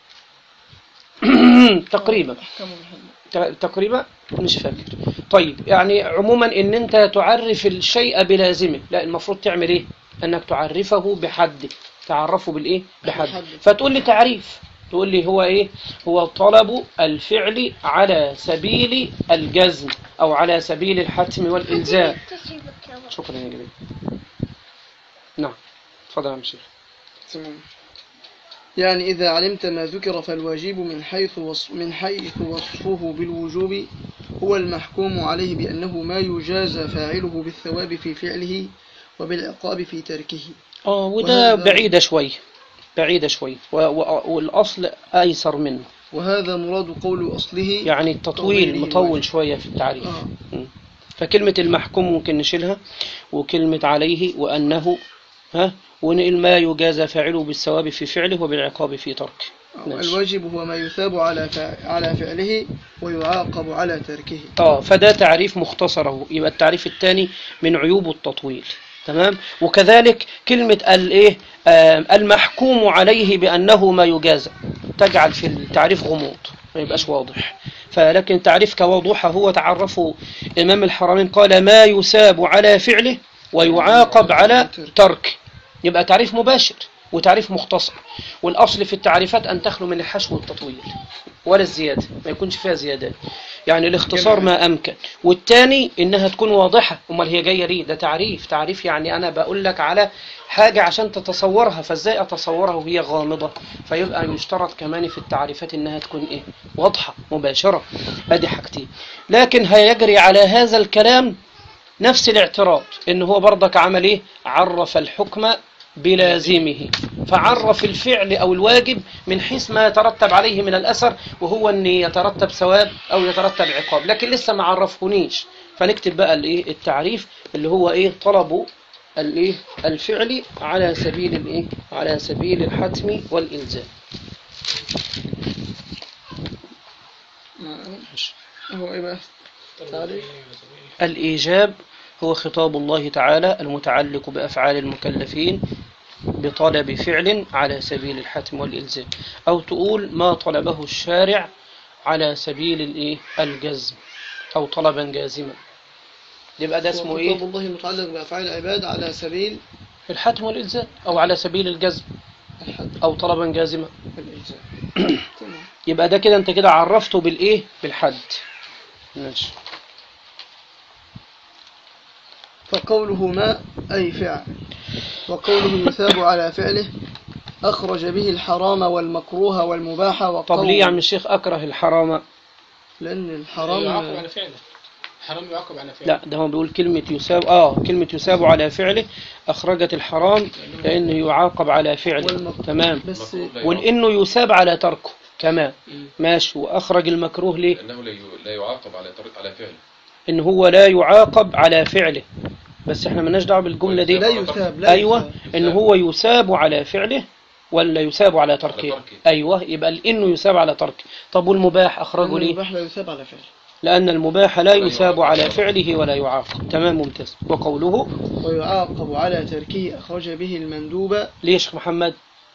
تقريبا تقريبا مش فاكر. طيب يعني عموما ان انت تعرف الشيء بلازمه، لا المفروض تعمل ايه انك تعرفه بحد، تعرفه بالايه بحد. فتقول لي تعريف، تقول لي هو ايه هو طلب الفعل على سبيل الجزم او على سبيل الحتم والالزام. شكرا يا جميل. نعم تفضل يا شيخ. تمام. يعني إذا علمت ما ذكر فالواجب من حيث وصف من حيث وصفه بالوجوب هو المحكوم عليه بأنه ما يجازى فاعله بالثواب في فعله وبالعقاب في تركه. آه وده بعيدة شوي بعيدة شوي والأصل أيسر منه. وهذا مراد قول أصله يعني التطويل مطول شوية في التعريف. آه. فكلمة المحكوم ممكن نشيلها، وكلمة عليه وأنه ها ونقل ما يجازى فاعله بالثواب في فعله وبالعقاب في تركه. الواجب هو ما يثاب على على فعله ويعاقب على تركه. اه فده تعريف مختصره. يبقى التعريف الثاني من عيوب التطويل. تمام. وكذلك كلمة الايه آه المحكوم عليه بأنه ما يجازى تجعل في التعريف غموض ما يبقاش واضح. فلكن تعريف كوضوحه هو تعرفه إمام الحرمين قال ما يثاب على فعله ويعاقب على ترك. يبقى تعريف مباشر وتعريف مختصر. والأصل في التعريفات أن تخلو من الحشو والتطويل ولا الزيادة، ما يكونش فيها زيادات، يعني الاختصار ما أمكن. والتاني إنها تكون واضحة. أمال هي جاية ليه؟ ده تعريف تعريف يعني أنا بقول لك على حاجة عشان تتصورها، فإزاي أتصورها وهي غامضة؟ فيبقى يشترط كمان في التعريفات إنها تكون إيه؟ واضحة مباشرة. أدي حاجتين. لكن هيجري على هذا الكلام نفس الاعتراض، إن هو برضك عمل إيه؟ عرف الحكم بلازمه، فعرف الفعل أو الواجب من حيث ما يترتب عليه من الأثر، وهو أن يترتب ثواب أو يترتب عقاب، لكن لسه ما عرفهنيش. فنكتب بقى الإيه التعريف اللي هو إيه طلب الإيه الفعل على سبيل الإيه على سبيل الحتم والإلزام. هو إيه بقى تعريف؟ الإيجاب هو خطاب الله تعالى المتعلق بأفعال المكلفين بطلب فعل على سبيل الحتم والإلزام، أو تقول ما طلبه الشارع على سبيل الإيه الجزم أو طلبا جازما. يبقى ده اسمه إيه؟ خطاب الله المتعلق بأفعال العباد على سبيل الحتم والإلزام أو على سبيل الجزم أو طلبا جازما. يبقى ده كده أنت كده عرفته بالإيه بالحد. ماشي. فقوله ما أي فعل، وقوله يثاب على فعله أخرج به الحرام والمكروه والمباح. طب ليه يا عم الشيخ أكره الحرام؟ لأن الحرام يعاقب على فعله. الحرام يعاقب على فعله. لا ده هو بيقول كلمة يثاب آه كلمة يثاب على فعله أخرجت الحرام لأنه يعاقب على فعله. تمام. بس ولأنه يثاب على تركه كمان. ماشي. وأخرج المكروه ليه؟ لأنه لا يعاقب على على فعله. إن هو لا يعاقب على فعله. بس احنا مالناش دعوه بالجملة دي. لا يثاب. لا أيوة يثاب. إن هو يثاب على فعله ولا يثاب على تركه. على تركه. أيوة يبقى إنه يثاب على تركه. طب والمباح أخرجه ليه؟ المباح لا يثاب على فعله. لأن المباح لا يثاب على فعله ولا يعاقب. تمام ممتاز. وقوله ويعاقب على تركه أخرج به المندوب. ليش محمد؟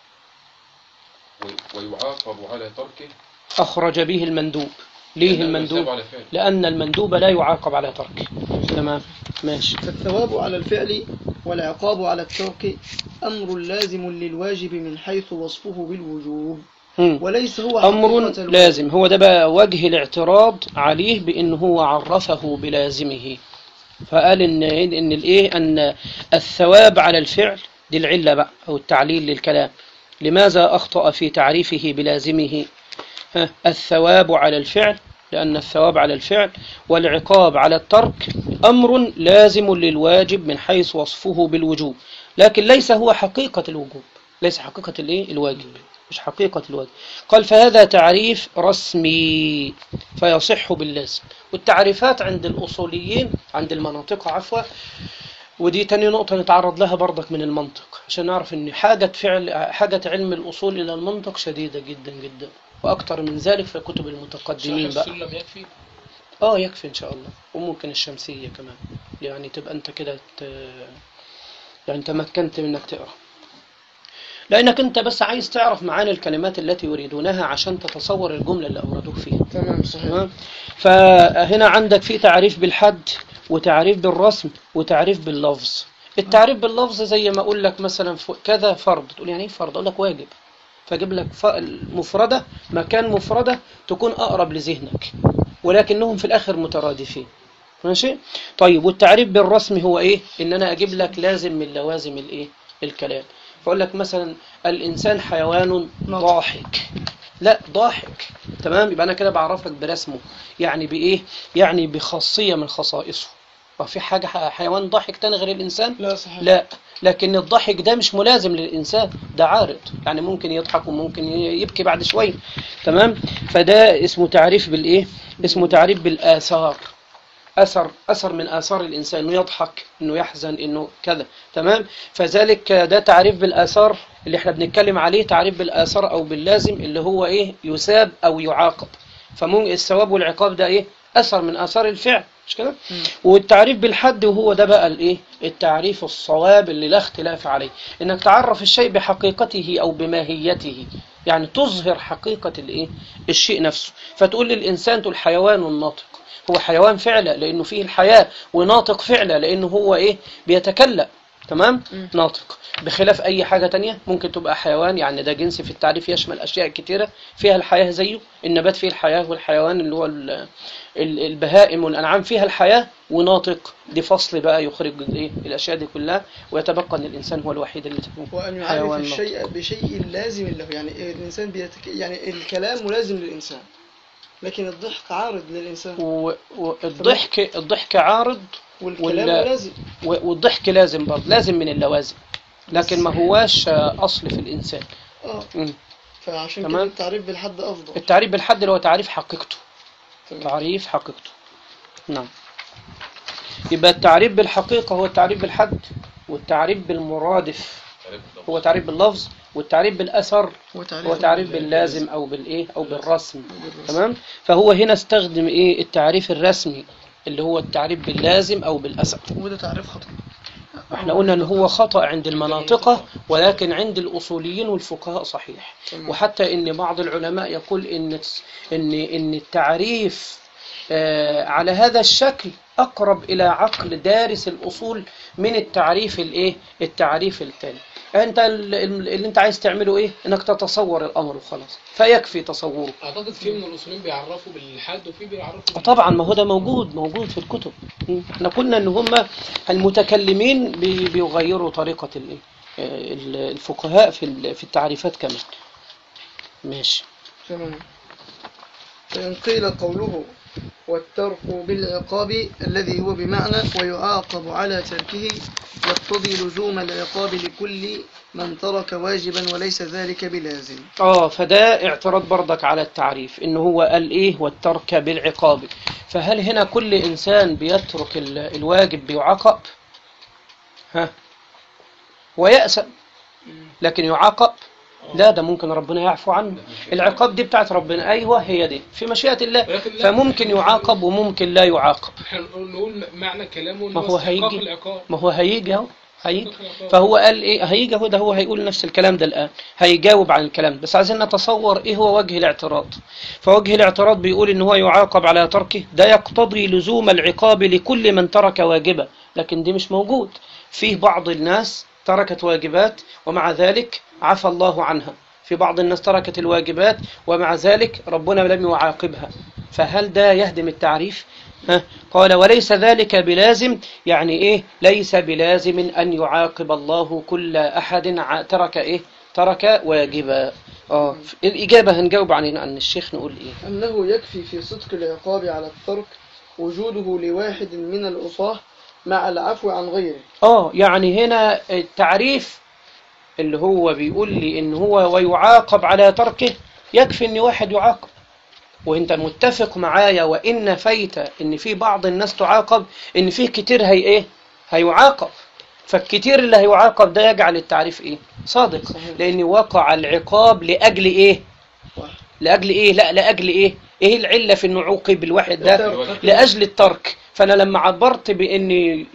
ويعاقب على تركه أخرج به المندوب. ليه المندوب؟ لأن المندوب لا يعاقب على تركه. تمام ماشي. فالثواب على الفعل والعقاب على الترك أمر لازم للواجب من حيث وصفه بالوجوب، وليس هو أمر لازم. هو ده بقى وجه الاعتراض عليه بأنه هو عرفه بلازمه، فقال إن إن الإيه أن الثواب على الفعل دي العلة بقى أو التعليل للكلام. لماذا أخطأ في تعريفه بلازمه؟ الثواب على الفعل لأن الثواب على الفعل والعقاب على الترك أمر لازم للواجب من حيث وصفه بالوجوب، لكن ليس هو حقيقة الوجوب، ليس حقيقة الإيه الواجب، مش حقيقة الواجب. قال فهذا تعريف رسمي فيصح باللازم. والتعريفات عند الأصوليين عند المناطق عفوا، ودي تاني نقطة نتعرض لها برضك من المنطق عشان نعرف ان حاجة فعل حاجة علم الأصول إلى المنطق شديدة جدا جدا، وأكتر من ذلك في كتب المتقدمين بقى. السلم يكفي؟ اه يكفي إن شاء الله، وممكن الشمسية كمان، يعني تبقى أنت كده ت... يعني تمكنت منك تقرأ، لأنك أنت بس عايز تعرف معاني الكلمات التي يريدونها عشان تتصور الجملة اللي أوردوك فيها. تمام صحيح. فهنا عندك في تعريف بالحد وتعريف بالرسم وتعريف باللفظ. التعريف باللفظ زي ما أقول لك مثلا كذا فرض، تقول يعني إيه فرض؟ أقول لك واجب، فأجيب لك مفردة مكان مفردة تكون أقرب لذهنك، ولكنهم في الآخر مترادفين. ماشي؟ طيب والتعريف بالرسم هو إيه؟ إن أنا أجيب لك لازم من لوازم الإيه؟ الكلام. فأقول لك مثلا الإنسان حيوان ضاحك. لا ضاحك. تمام؟ يبقى أنا كده بعرفك برسمه، يعني بإيه؟ يعني بخاصية من خصائصه. وفي حاجة حيوان ضاحك تاني غير الإنسان؟ لا صحيح. لا، لكن الضحك ده مش ملازم للإنسان، ده عارض، يعني ممكن يضحك وممكن يبكي بعد شوية. تمام؟ فده اسمه تعريف بالإيه؟ اسمه تعريف بالآثار. أثر أثر من آثار الإنسان، إنه يضحك، إنه يحزن، إنه كذا. تمام. فذلك ده تعريف بالآثار اللي احنا بنتكلم عليه، تعريف بالآثار أو باللازم اللي هو إيه؟ يثاب أو يعاقب. فممكن الثواب والعقاب ده إيه؟ أثر من آثار الفعل، مش كده؟ والتعريف بالحد، وهو ده بقى الإيه؟ التعريف الصواب اللي لا اختلاف عليه، إنك تعرف الشيء بحقيقته أو بماهيته، يعني تظهر حقيقة الإيه؟ الشيء نفسه. فتقول للإنسان تقول حيوان ناطق، هو حيوان فعلا لأنه فيه الحياة، وناطق فعلا لأنه هو إيه؟ بيتكلم. تمام. ناطق، بخلاف أي حاجة تانية ممكن تبقى حيوان، يعني ده جنس في التعريف يشمل أشياء كتيرة فيها الحياة زيه. النبات فيه الحياة، والحيوان اللي هو البهائم والأنعام فيها الحياة وناطق. دي فصل بقى يخرج الإيه؟ الأشياء دي كلها، ويتبقى أن الإنسان هو الوحيد اللي تكون وأن يعرف الشيء بشيء لازم له، يعني الإنسان بيتك... يعني الكلام ملازم للإنسان، لكن الضحك عارض للإنسان. والضحك الضحك عارض، والكلام وال... لازم، والضحك لازم برضه، لازم من اللوازم، لكن ما هواش أصل في الإنسان. اه فعشان تمام؟ كده التعريف بالحد أفضل. التعريف بالحد اللي هو تعريف حقيقته. تمام. تعريف حقيقته. نعم. يبقى التعريف بالحقيقة هو التعريف بالحد، والتعريف بالمرادف هو تعريف باللفظ، والتعريف بالأثر هو تعريف باللازم أو بالإيه أو بالرسم. تمام. فهو هنا استخدم إيه؟ التعريف الرسمي اللي هو التعريف باللازم أو بالأثر. وده تعريف خطأ. احنا قلنا ان هو خطأ عند المناطقة، ولكن عند الأصوليين والفقهاء صحيح. وحتى ان بعض العلماء يقول ان ان ان التعريف آه على هذا الشكل أقرب إلى عقل دارس الأصول من التعريف الايه التعريف التالي. انت اللي انت عايز تعمله ايه؟ انك تتصور الامر وخلاص، فيكفي تصوره. اعتقد في من الاصوليين بيعرفوا بالحد وفي بيعرفوا طبعا، ما هو ده موجود موجود في الكتب. احنا قلنا ان هم المتكلمين بيغيروا طريقة الايه الفقهاء في في التعريفات كمان. ماشي. تمام. فإن قيل قوله والترك بالعقاب الذي هو بمعنى ويعاقب على تركه يقتضي لزوم العقاب لكل من ترك واجبا وليس ذلك بلازم. اه فده اعتراض برضك على التعريف، انه هو قال ايه والترك بالعقاب. فهل هنا كل انسان بيترك الواجب بيعاقب؟ ها ويأسم لكن يعاقب؟ لا، ده ممكن ربنا يعفو عنه. العقاب دي بتاعت ربنا، ايوه هي دي في مشيئة الله، فممكن يعاقب وممكن لا يعاقب. نقول معنى كلامه ما هو هيجي ما هو هيجي اهو هيجي. فهو قال ايه؟ هيجي اهو، ده هو هيقول نفس الكلام ده الان، هيجاوب عن الكلام ده. بس عايزين نتصور ايه هو وجه الاعتراض. فوجه الاعتراض بيقول ان هو يعاقب على تركه، ده يقتضي لزوم العقاب لكل من ترك واجبا، لكن دي مش موجود. فيه بعض الناس تركت واجبات ومع ذلك عفى الله عنها، في بعض الناس تركت الواجبات ومع ذلك ربنا لم يعاقبها. فهل ده يهدم التعريف؟ ها؟ قال وليس ذلك بلازم، يعني ايه ليس بلازم ان يعاقب الله كل احد ترك ايه ترك واجبا. اه الاجابه هنجاوب عن عن الشيخ نقول ايه؟ انه يكفي في صدق العقاب على الترك وجوده لواحد من العصاة مع العفو عن غيره. اه يعني هنا التعريف اللي هو بيقول لي ان هو ويعاقب على تركه، يكفي ان واحد يعاقب. وانت متفق معايا وان نفيت ان في بعض الناس تعاقب، ان فيه كتير هي ايه هيعاقب. فالكتير اللي هيعاقب ده يجعل التعريف ايه صادق، لان وقع العقاب لاجل ايه لاجل ايه لا لاجل ايه ايه العله في انه عوقب الواحد ده؟ لاجل الترك. فانا لما عبرت بان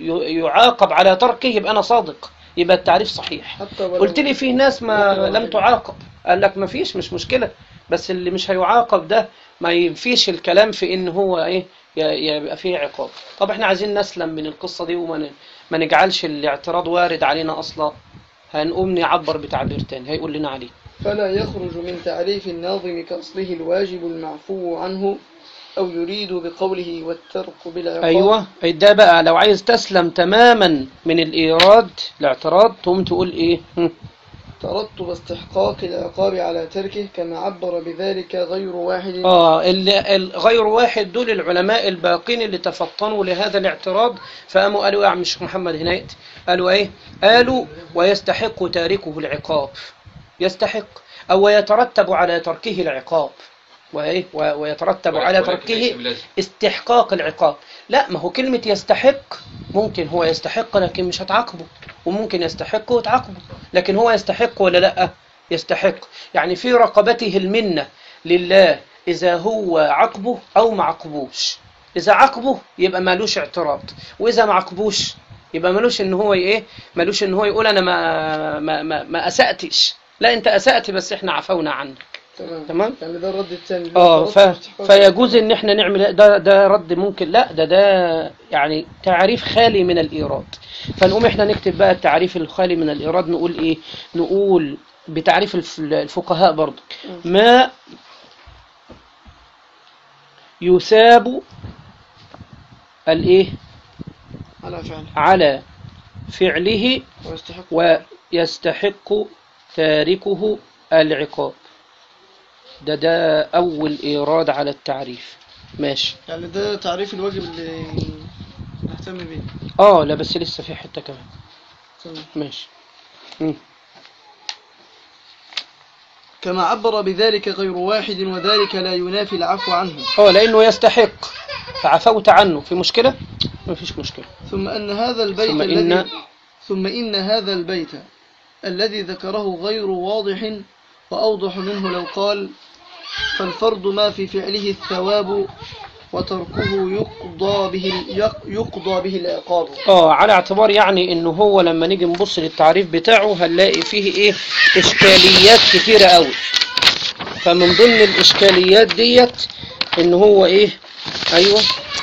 يعاقب على تركه يبقى انا صادق، يبقى التعريف صحيح. قلت لي فيه ناس ما لم تعاقب، قال لك ما فيش مش مشكلة، بس اللي مش هيعاقب ده ما ينفيش الكلام في ان هو ايه يبقى فيه عقاب. طب احنا عايزين نسلم من القصة دي وما ما نجعلش الاعتراض وارد علينا اصلا. هنقوم نعبر بتعبير تاني هيقول لنا عليه. فلا يخرج من تعريف الناظم كأصله الواجب المعفو عنه أو يريد بقوله والترك بالعقاب. أيوة ده بقى لو عايز تسلم تماما من الإيراد الاعتراض تقوم تقول إيه؟ ترتب استحقاق العقاب على تركه كما عبر بذلك غير واحد. آه غير واحد دول العلماء الباقين اللي تفطنوا لهذا الاعتراض، فقاموا قالوا يا عم الشيخ محمد هنايت، قالوا إيه؟ قالوا ويستحق تاركه العقاب، يستحق أو يترتب على تركه العقاب. وإيه ويترتب على ولكن تركه ليس بلازم. استحقاق العقاب. لا، ما هو كلمة يستحق ممكن هو يستحق لكن مش هتعاقبه، وممكن يستحق وتعاقبه، لكن هو يستحق ولا لا؟ يستحق. يعني في رقبته المنة لله إذا هو عاقبه أو ما عاقبوش. إذا عاقبه يبقى مالوش اعتراض، وإذا ما عاقبوش يبقى مالوش إن هو إيه، مالوش إن هو يقول أنا ما ما ما, ما أسأتش. لا، أنت أسأت بس إحنا عفونا عنك. تمام. تمام. يعني ده الرد الثاني. اه ف... فيجوز ان احنا نعمل ده ده رد ممكن. لا، ده ده يعني تعريف خالي من الايراد. فنقوم احنا نكتب بقى التعريف الخالي من الايراد. نقول ايه؟ نقول بتعريف الف... الفقهاء برضه: ما يثاب الايه على فعله على فعله ويستحق ويستحق تاركه العقاب. ده ده أول إيراد على التعريف. ماشي. يعني ده تعريف الواجب اللي نهتم بيه. آه لا، بس لسه في حتة كمان. تمام. ماشي. م. كما عبر بذلك غير واحد وذلك لا ينافي العفو عنه. آه لأنه يستحق فعفوت عنه، في مشكلة؟ ما فيش مشكلة. ثم أن هذا البيت ثم الذي إن ثم إن هذا البيت الذي ذكره غير واضح وأوضح منه لو قال: فالفرض ما في فعله الثواب وتركه يقضى به يقضى به العقاب. اه على اعتبار يعني انه هو لما نيجي نبص للتعريف بتاعه هنلاقي فيه ايه اشكاليات كتيرة قوي. فمن ضمن الاشكاليات ديت ان هو ايه ايوه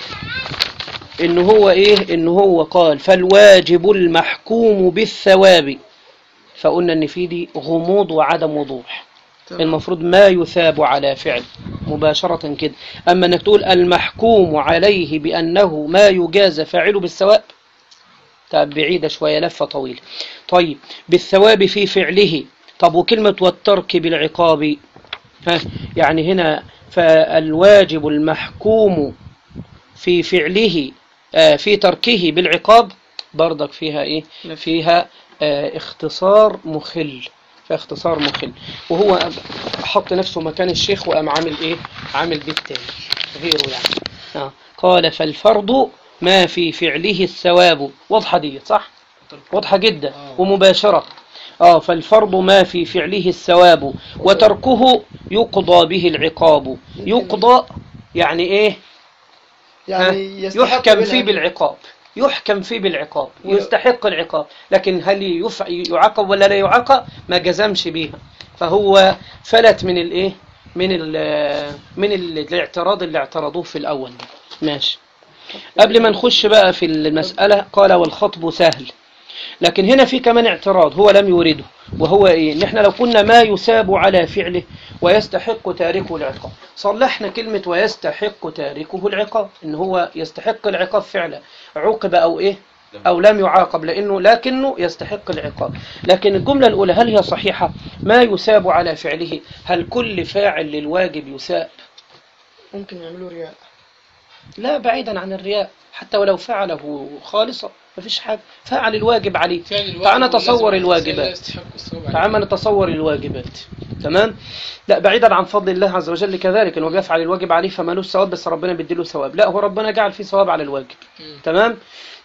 ان هو ايه ان هو قال فالواجب المحكوم بالثواب. فقلنا ان في دي غموض وعدم وضوح. المفروض ما يثاب على فعل مباشرة كده. أما أنك تقول المحكوم عليه بأنه ما يجاز فاعله بالثواب، طب بعيدة شوية، لفة طويلة. طيب بالثواب في فعله. طب وكلمة والترك بالعقاب، ها يعني هنا فالواجب المحكوم في فعله آه في تركه بالعقاب برضك فيها إيه؟ فيها آه اختصار مخل. فاختصار مخل. وهو حط نفسه مكان الشيخ وقام عامل ايه عامل بيت تاني غيره يعني. آه. قال فالفرض ما في فعله الثواب. واضحة دي صح؟ واضحة جدا ومباشرة. اه فالفرض ما في فعله الثواب وتركه يقضى به العقاب. يقضى يعني ايه؟ يعني يحكم فيه بالعقاب. يحكم فيه بالعقاب، يستحق العقاب، لكن هل يف... يعاقب ولا لا يعاقب ما جزمش بيها. فهو فلت من الايه من ال من ال الاعتراض اللي اعترضوه في الاول ده. ماشي. قبل ما نخش بقى في المسألة قال والخطب سهل. لكن هنا في كمان اعتراض هو لم يورده، وهو ايه؟ ان احنا لو كنا ما يثاب على فعله ويستحق تاركه العقاب، صلحنا كلمة ويستحق تاركه العقاب ان هو يستحق العقاب فعلا، عوقب او ايه او لم يعاقب، لانه لكنه يستحق العقاب. لكن الجملة الاولى هل هي صحيحة؟ ما يثاب على فعله، هل كل فاعل للواجب يثاب؟ ممكن يعملوا رياء. لا، بعيدا عن الرياء، حتى ولو فعله خالصا مفيش حاجة، فعل الواجب عليه. تعال نتصور الواجبات تعال نتصور الواجبات تمام. لا، بعيدا عن فضل الله عز وجل كذلك انه بيفعل الواجب عليه فمالوش ثواب، بس ربنا بيديله ثواب. لا، هو ربنا جعل فيه ثواب على الواجب. تمام.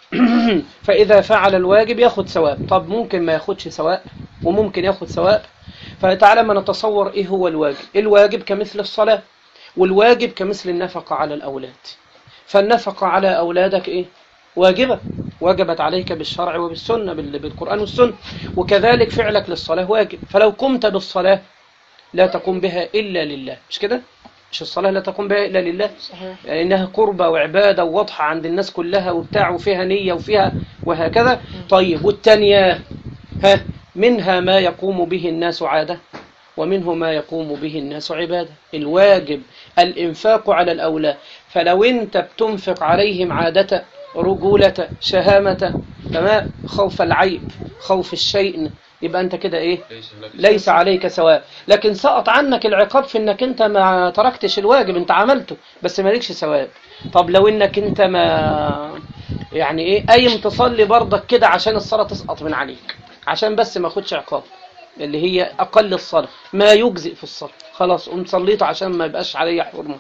فإذا فعل الواجب ياخد ثواب. طب ممكن ما ياخدش ثواب وممكن ياخد ثواب. فتعالى ما نتصور ايه هو الواجب. الواجب كمثل الصلاة، والواجب كمثل النفقة على الأولاد. فالنفقة على أولادك إيه؟ واجبة، وجبت عليك بالشرع وبالسنة، بالقرآن والسنة. وكذلك فعلك للصلاة واجب. فلو قمت بالصلاة لا تقوم بها إلا لله، مش كده؟ مش الصلاة لا تقوم بها إلا لله؟ صحيح. يعني إنها قربة وعبادة وواضحة عند الناس كلها وبتاع وفيها نية وفيها وهكذا. طيب والتانية ها منها ما يقوم به الناس عادة ومنه ما يقوم به الناس عبادة. الواجب الإنفاق على الأولاد، فلو أنت بتنفق عليهم عادة، رجولة، شهامة، تمام، خوف العيب، خوف الشيء، يبقى أنت كده إيه؟ ليس عليك ثواب. لكن سقط عنك العقاب في أنك أنت ما تركتش الواجب، أنت عملته بس ما لكش ثواب. طب لو أنك أنت ما يعني إيه قايم تصلي برضك كده عشان الصلاة تسقط من عليك، عشان بس ما أخدش عقاب، اللي هي أقل الصلاة، ما يجزئ في الصلاة، خلاص قمت صليت عشان ما يبقاش علي حرمة.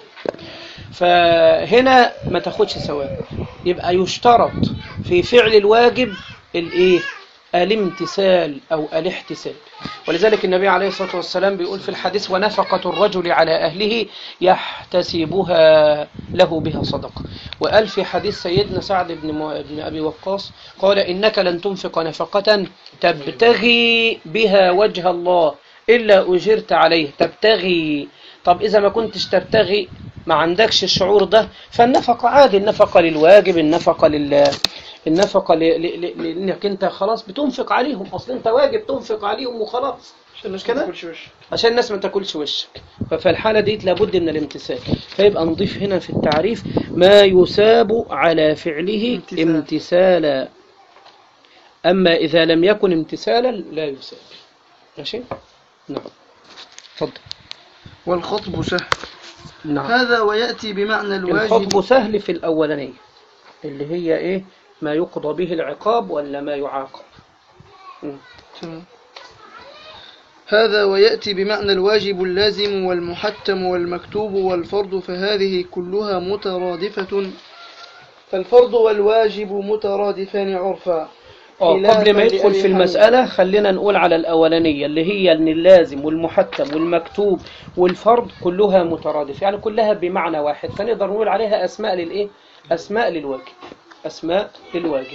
فهنا ما تاخدش ثواب. يبقى يشترط في فعل الواجب الايه؟ الامتثال أو الاحتساب. ولذلك النبي عليه الصلاة والسلام بيقول في الحديث: ونفقة الرجل على أهله يحتسبها له بها صدقة. وقال في حديث سيدنا سعد بن, م... بن أبي وقاص قال: إنك لن تنفق نفقة تبتغي بها وجه الله إلا أجرت عليه. تبتغي، طب إذا ما كنتش تبتغي، ما عندكش الشعور ده، فالنفقة عادي، النفقة للواجب، النفقة لل النفقة لأنك أنت خلاص بتنفق عليهم، أصلا أنت واجب تنفق عليهم وخلاص، مش كده؟ عشان الناس ما تاكلش وشك. ففي الحالة دي لابد من الامتثال. فيبقى نضيف هنا في التعريف ما يثاب على فعله امتثال. امتثالا. أما إذا لم يكن امتثالا لا يثاب. ماشي؟ نعم. اتفضل. والخطب سهل. نعم. هذا ويأتي بمعنى الواجب. الخطب سهل في الأولانية اللي هي إيه؟ ما يقضى به العقاب ولا ما يعاقب. تمام. هذا ويأتي بمعنى الواجب اللازم والمحتم والمكتوب والفرض، فهذه كلها مترادفة، فالفرض والواجب مترادفان عرفا. قبل ما يدخل في المسألة خلينا نقول على الأولانية اللي هي أن اللازم والمحتم والمكتوب والفرض كلها مترادفة، يعني كلها بمعنى واحد، فنقدر نقول عليها أسماء للإيه؟ أسماء للواجب. أسماء للواجب.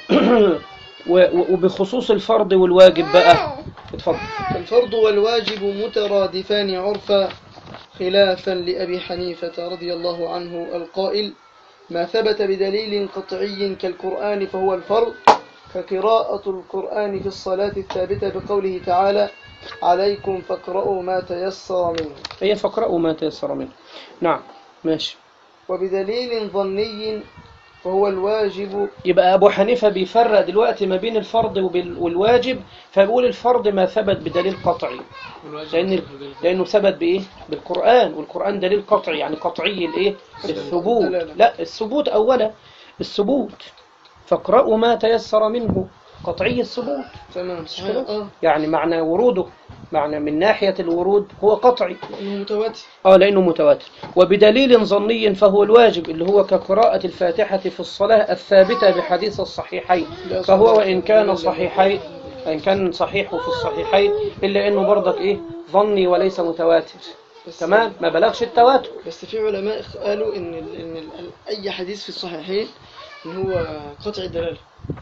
وبخصوص الفرض والواجب بقى اتفضل. الفرض والواجب مترادفان عرفا، خلافا لأبي حنيفة رضي الله عنه القائل: ما ثبت بدليل قطعي كالقرآن فهو الفرض، كقراءة القرآن في الصلاة الثابتة بقوله تعالى: عليكم فاقرؤوا ما تيسر منه. هي فاقرؤوا ما تيسر منه. نعم ماشي. وبدليل ظني فهو الواجب. يبقى أبو حنيفة بيفرق دلوقتي ما بين الفرض والواجب، فبيقول الفرض ما ثبت بدليل قطعي، لأن لأنه ثبت بإيه؟ بالقرآن، والقرآن دليل قطعي، يعني قطعي الإيه؟ الثبوت. لا، الثبوت أولا، الثبوت فاقرأوا ما تيسر منه قطعي الثبوت. تمام. يعني معنى وروده، معنى من ناحية الورود هو قطعي لأنه متواتر. اه لأنه متواتر. وبدليل ظني فهو الواجب، اللي هو كقراءة الفاتحة في الصلاة الثابتة بحديث الصحيحين، فهو وإن كان صحيحين، إن كان صحيح في الصحيحين، إلا أنه برضك إيه؟ ظني وليس متواتر. تمام، ما بلغش التواتر. بس في علماء قالوا إن إن أي حديث في الصحيحين إن هو قطع الدلالة.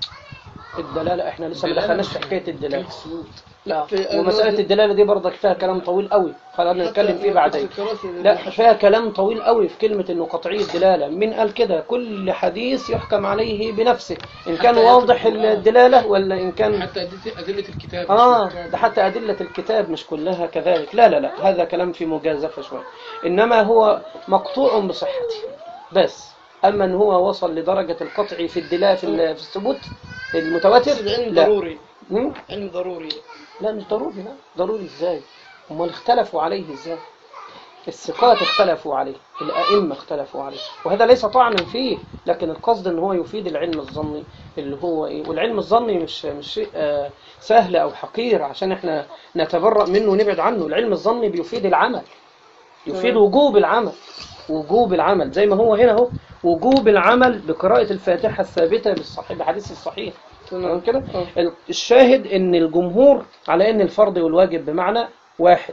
الدلالة احنا لسه ما دخلناش في حكاية الدلالة. لا، ومسألة الدلالة دي برضك فيها كلام طويل قوي، خلينا نتكلم فيه بعدين. لا، فيها كلام طويل قوي في كلمة انه قطعي الدلالة. من قال كده؟ كل حديث يحكم عليه بنفسه، ان كان واضح الدلالة ولا ان كان حتى أدلة الكتاب. اه ده حتى أدلة الكتاب مش كلها كذلك. لا لا لا، هذا كلام في مجازفة شوية، انما هو مقطوع بصحته بس. أما أن هو وصل لدرجة القطع في الدلالة في الثبوت المتواتر، علم ضروري. لا. علم ضروري. لا مش ضروري. لا ضروري ازاي؟ هم اختلفوا عليه ازاي؟ الثقات اختلفوا عليه، الأئمة اختلفوا عليه، وهذا ليس طعنا فيه، لكن القصد ان هو يفيد العلم الظني اللي هو ايه. والعلم الظني مش مش شيء آه سهل او حقير عشان احنا نتبرأ منه ونبعد عنه. العلم الظني بيفيد العمل، يفيد وجوب العمل، وجوب العمل زي ما هو هنا اهو، وجوب العمل بقراءة الفاتحة الثابتة بالصحيح بحديث الصحيح. تمام كده. الشاهد ان الجمهور على ان الفرض والواجب بمعنى واحد،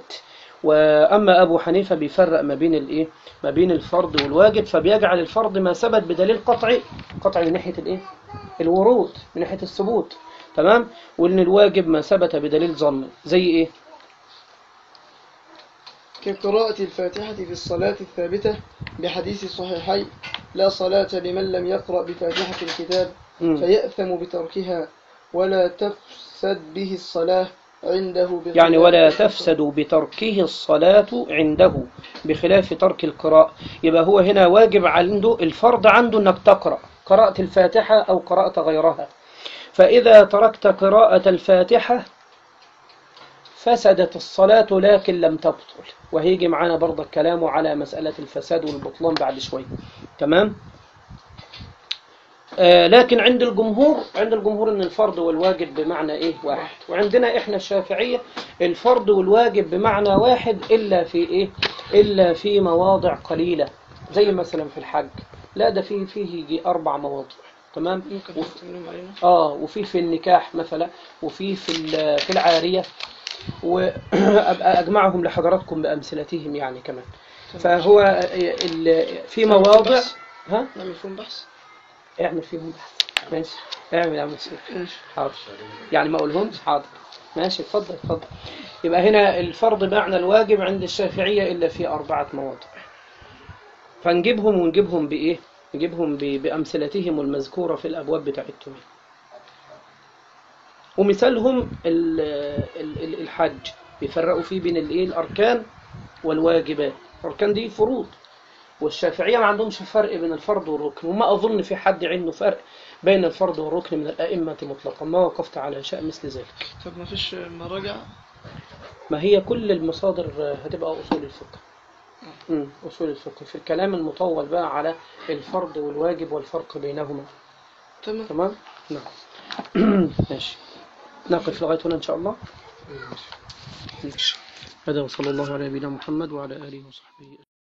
واما ابو حنيفة بيفرق ما بين الايه، ما بين الفرض والواجب، فبيجعل الفرض ما ثبت بدليل قطعي، قطعي من ناحية الايه؟ الورود، من ناحية الثبوت. تمام. وان الواجب ما ثبت بدليل ظني. زي ايه؟ كقراءة الفاتحة في الصلاة الثابتة بحديث الصحيحين: لا صلاة لمن لم يقرأ بفاتحة الكتاب فيأثم بتركها ولا تفسد به الصلاة عنده، يعني ولا تفسد بتركه الصلاة عنده بخلاف ترك القراءة. يبقى هو هنا واجب عنده، الفرض عنده انك تقرأ قراءة الفاتحة او قراءة غيرها، فإذا تركت قراءة الفاتحة فسدت الصلاة لكن لم تبطل، وهيجي معانا برضه كلامه على مسألة الفساد والبطلان بعد شوي. تمام. آه لكن عند الجمهور عند الجمهور ان الفرض والواجب بمعنى ايه واحد، وعندنا احنا الشافعية الفرض والواجب بمعنى واحد الا في ايه الا في مواضع قليلة، زي مثلا في الحج، لا ده فيه فيه يجي اربع مواضع تمام. وف... اه وفي في النكاح مثلا، وفي في في العارية، وابقى اجمعهم لحضراتكم بامثلتهم يعني كمان. فهو ال... في مواضع. ها نعمل فيهم بحث. اعمل فيهم بحث ماشي. اعمل اعمل فيهم حاضر، يعني ما اقولهمش حاضر ماشي. اتفضل اتفضل. يبقى هنا الفرض بمعنى الواجب عند الشافعية إلا في أربعة مواضع، فنجيبهم ونجيبهم بإيه؟ نجيبهم بأمثلتهم المذكورة في الأبواب بتاعتهم. ومثالهم الحج، بيفرقوا فيه بين الإيه الأركان والواجبات. الأركان دي فروض، والشافعية ما عندهمش فرق بين الفرض والركن، وما أظن في حد عنده فرق بين الفرض والركن من الأئمة مطلقا، ما وقفت على شيء مثل ذلك. طب ما فيش مراجع؟ ما هي كل المصادر هتبقى أصول الفقه. امم أصول الفقه في الكلام المطول بقى على الفرض والواجب والفرق بينهما. تمام تمام. نعم. ماشي، نقف لغاية هنا إن شاء الله. هذا وصلى الله على نبينا محمد وعلى آله وصحبه أجمعين.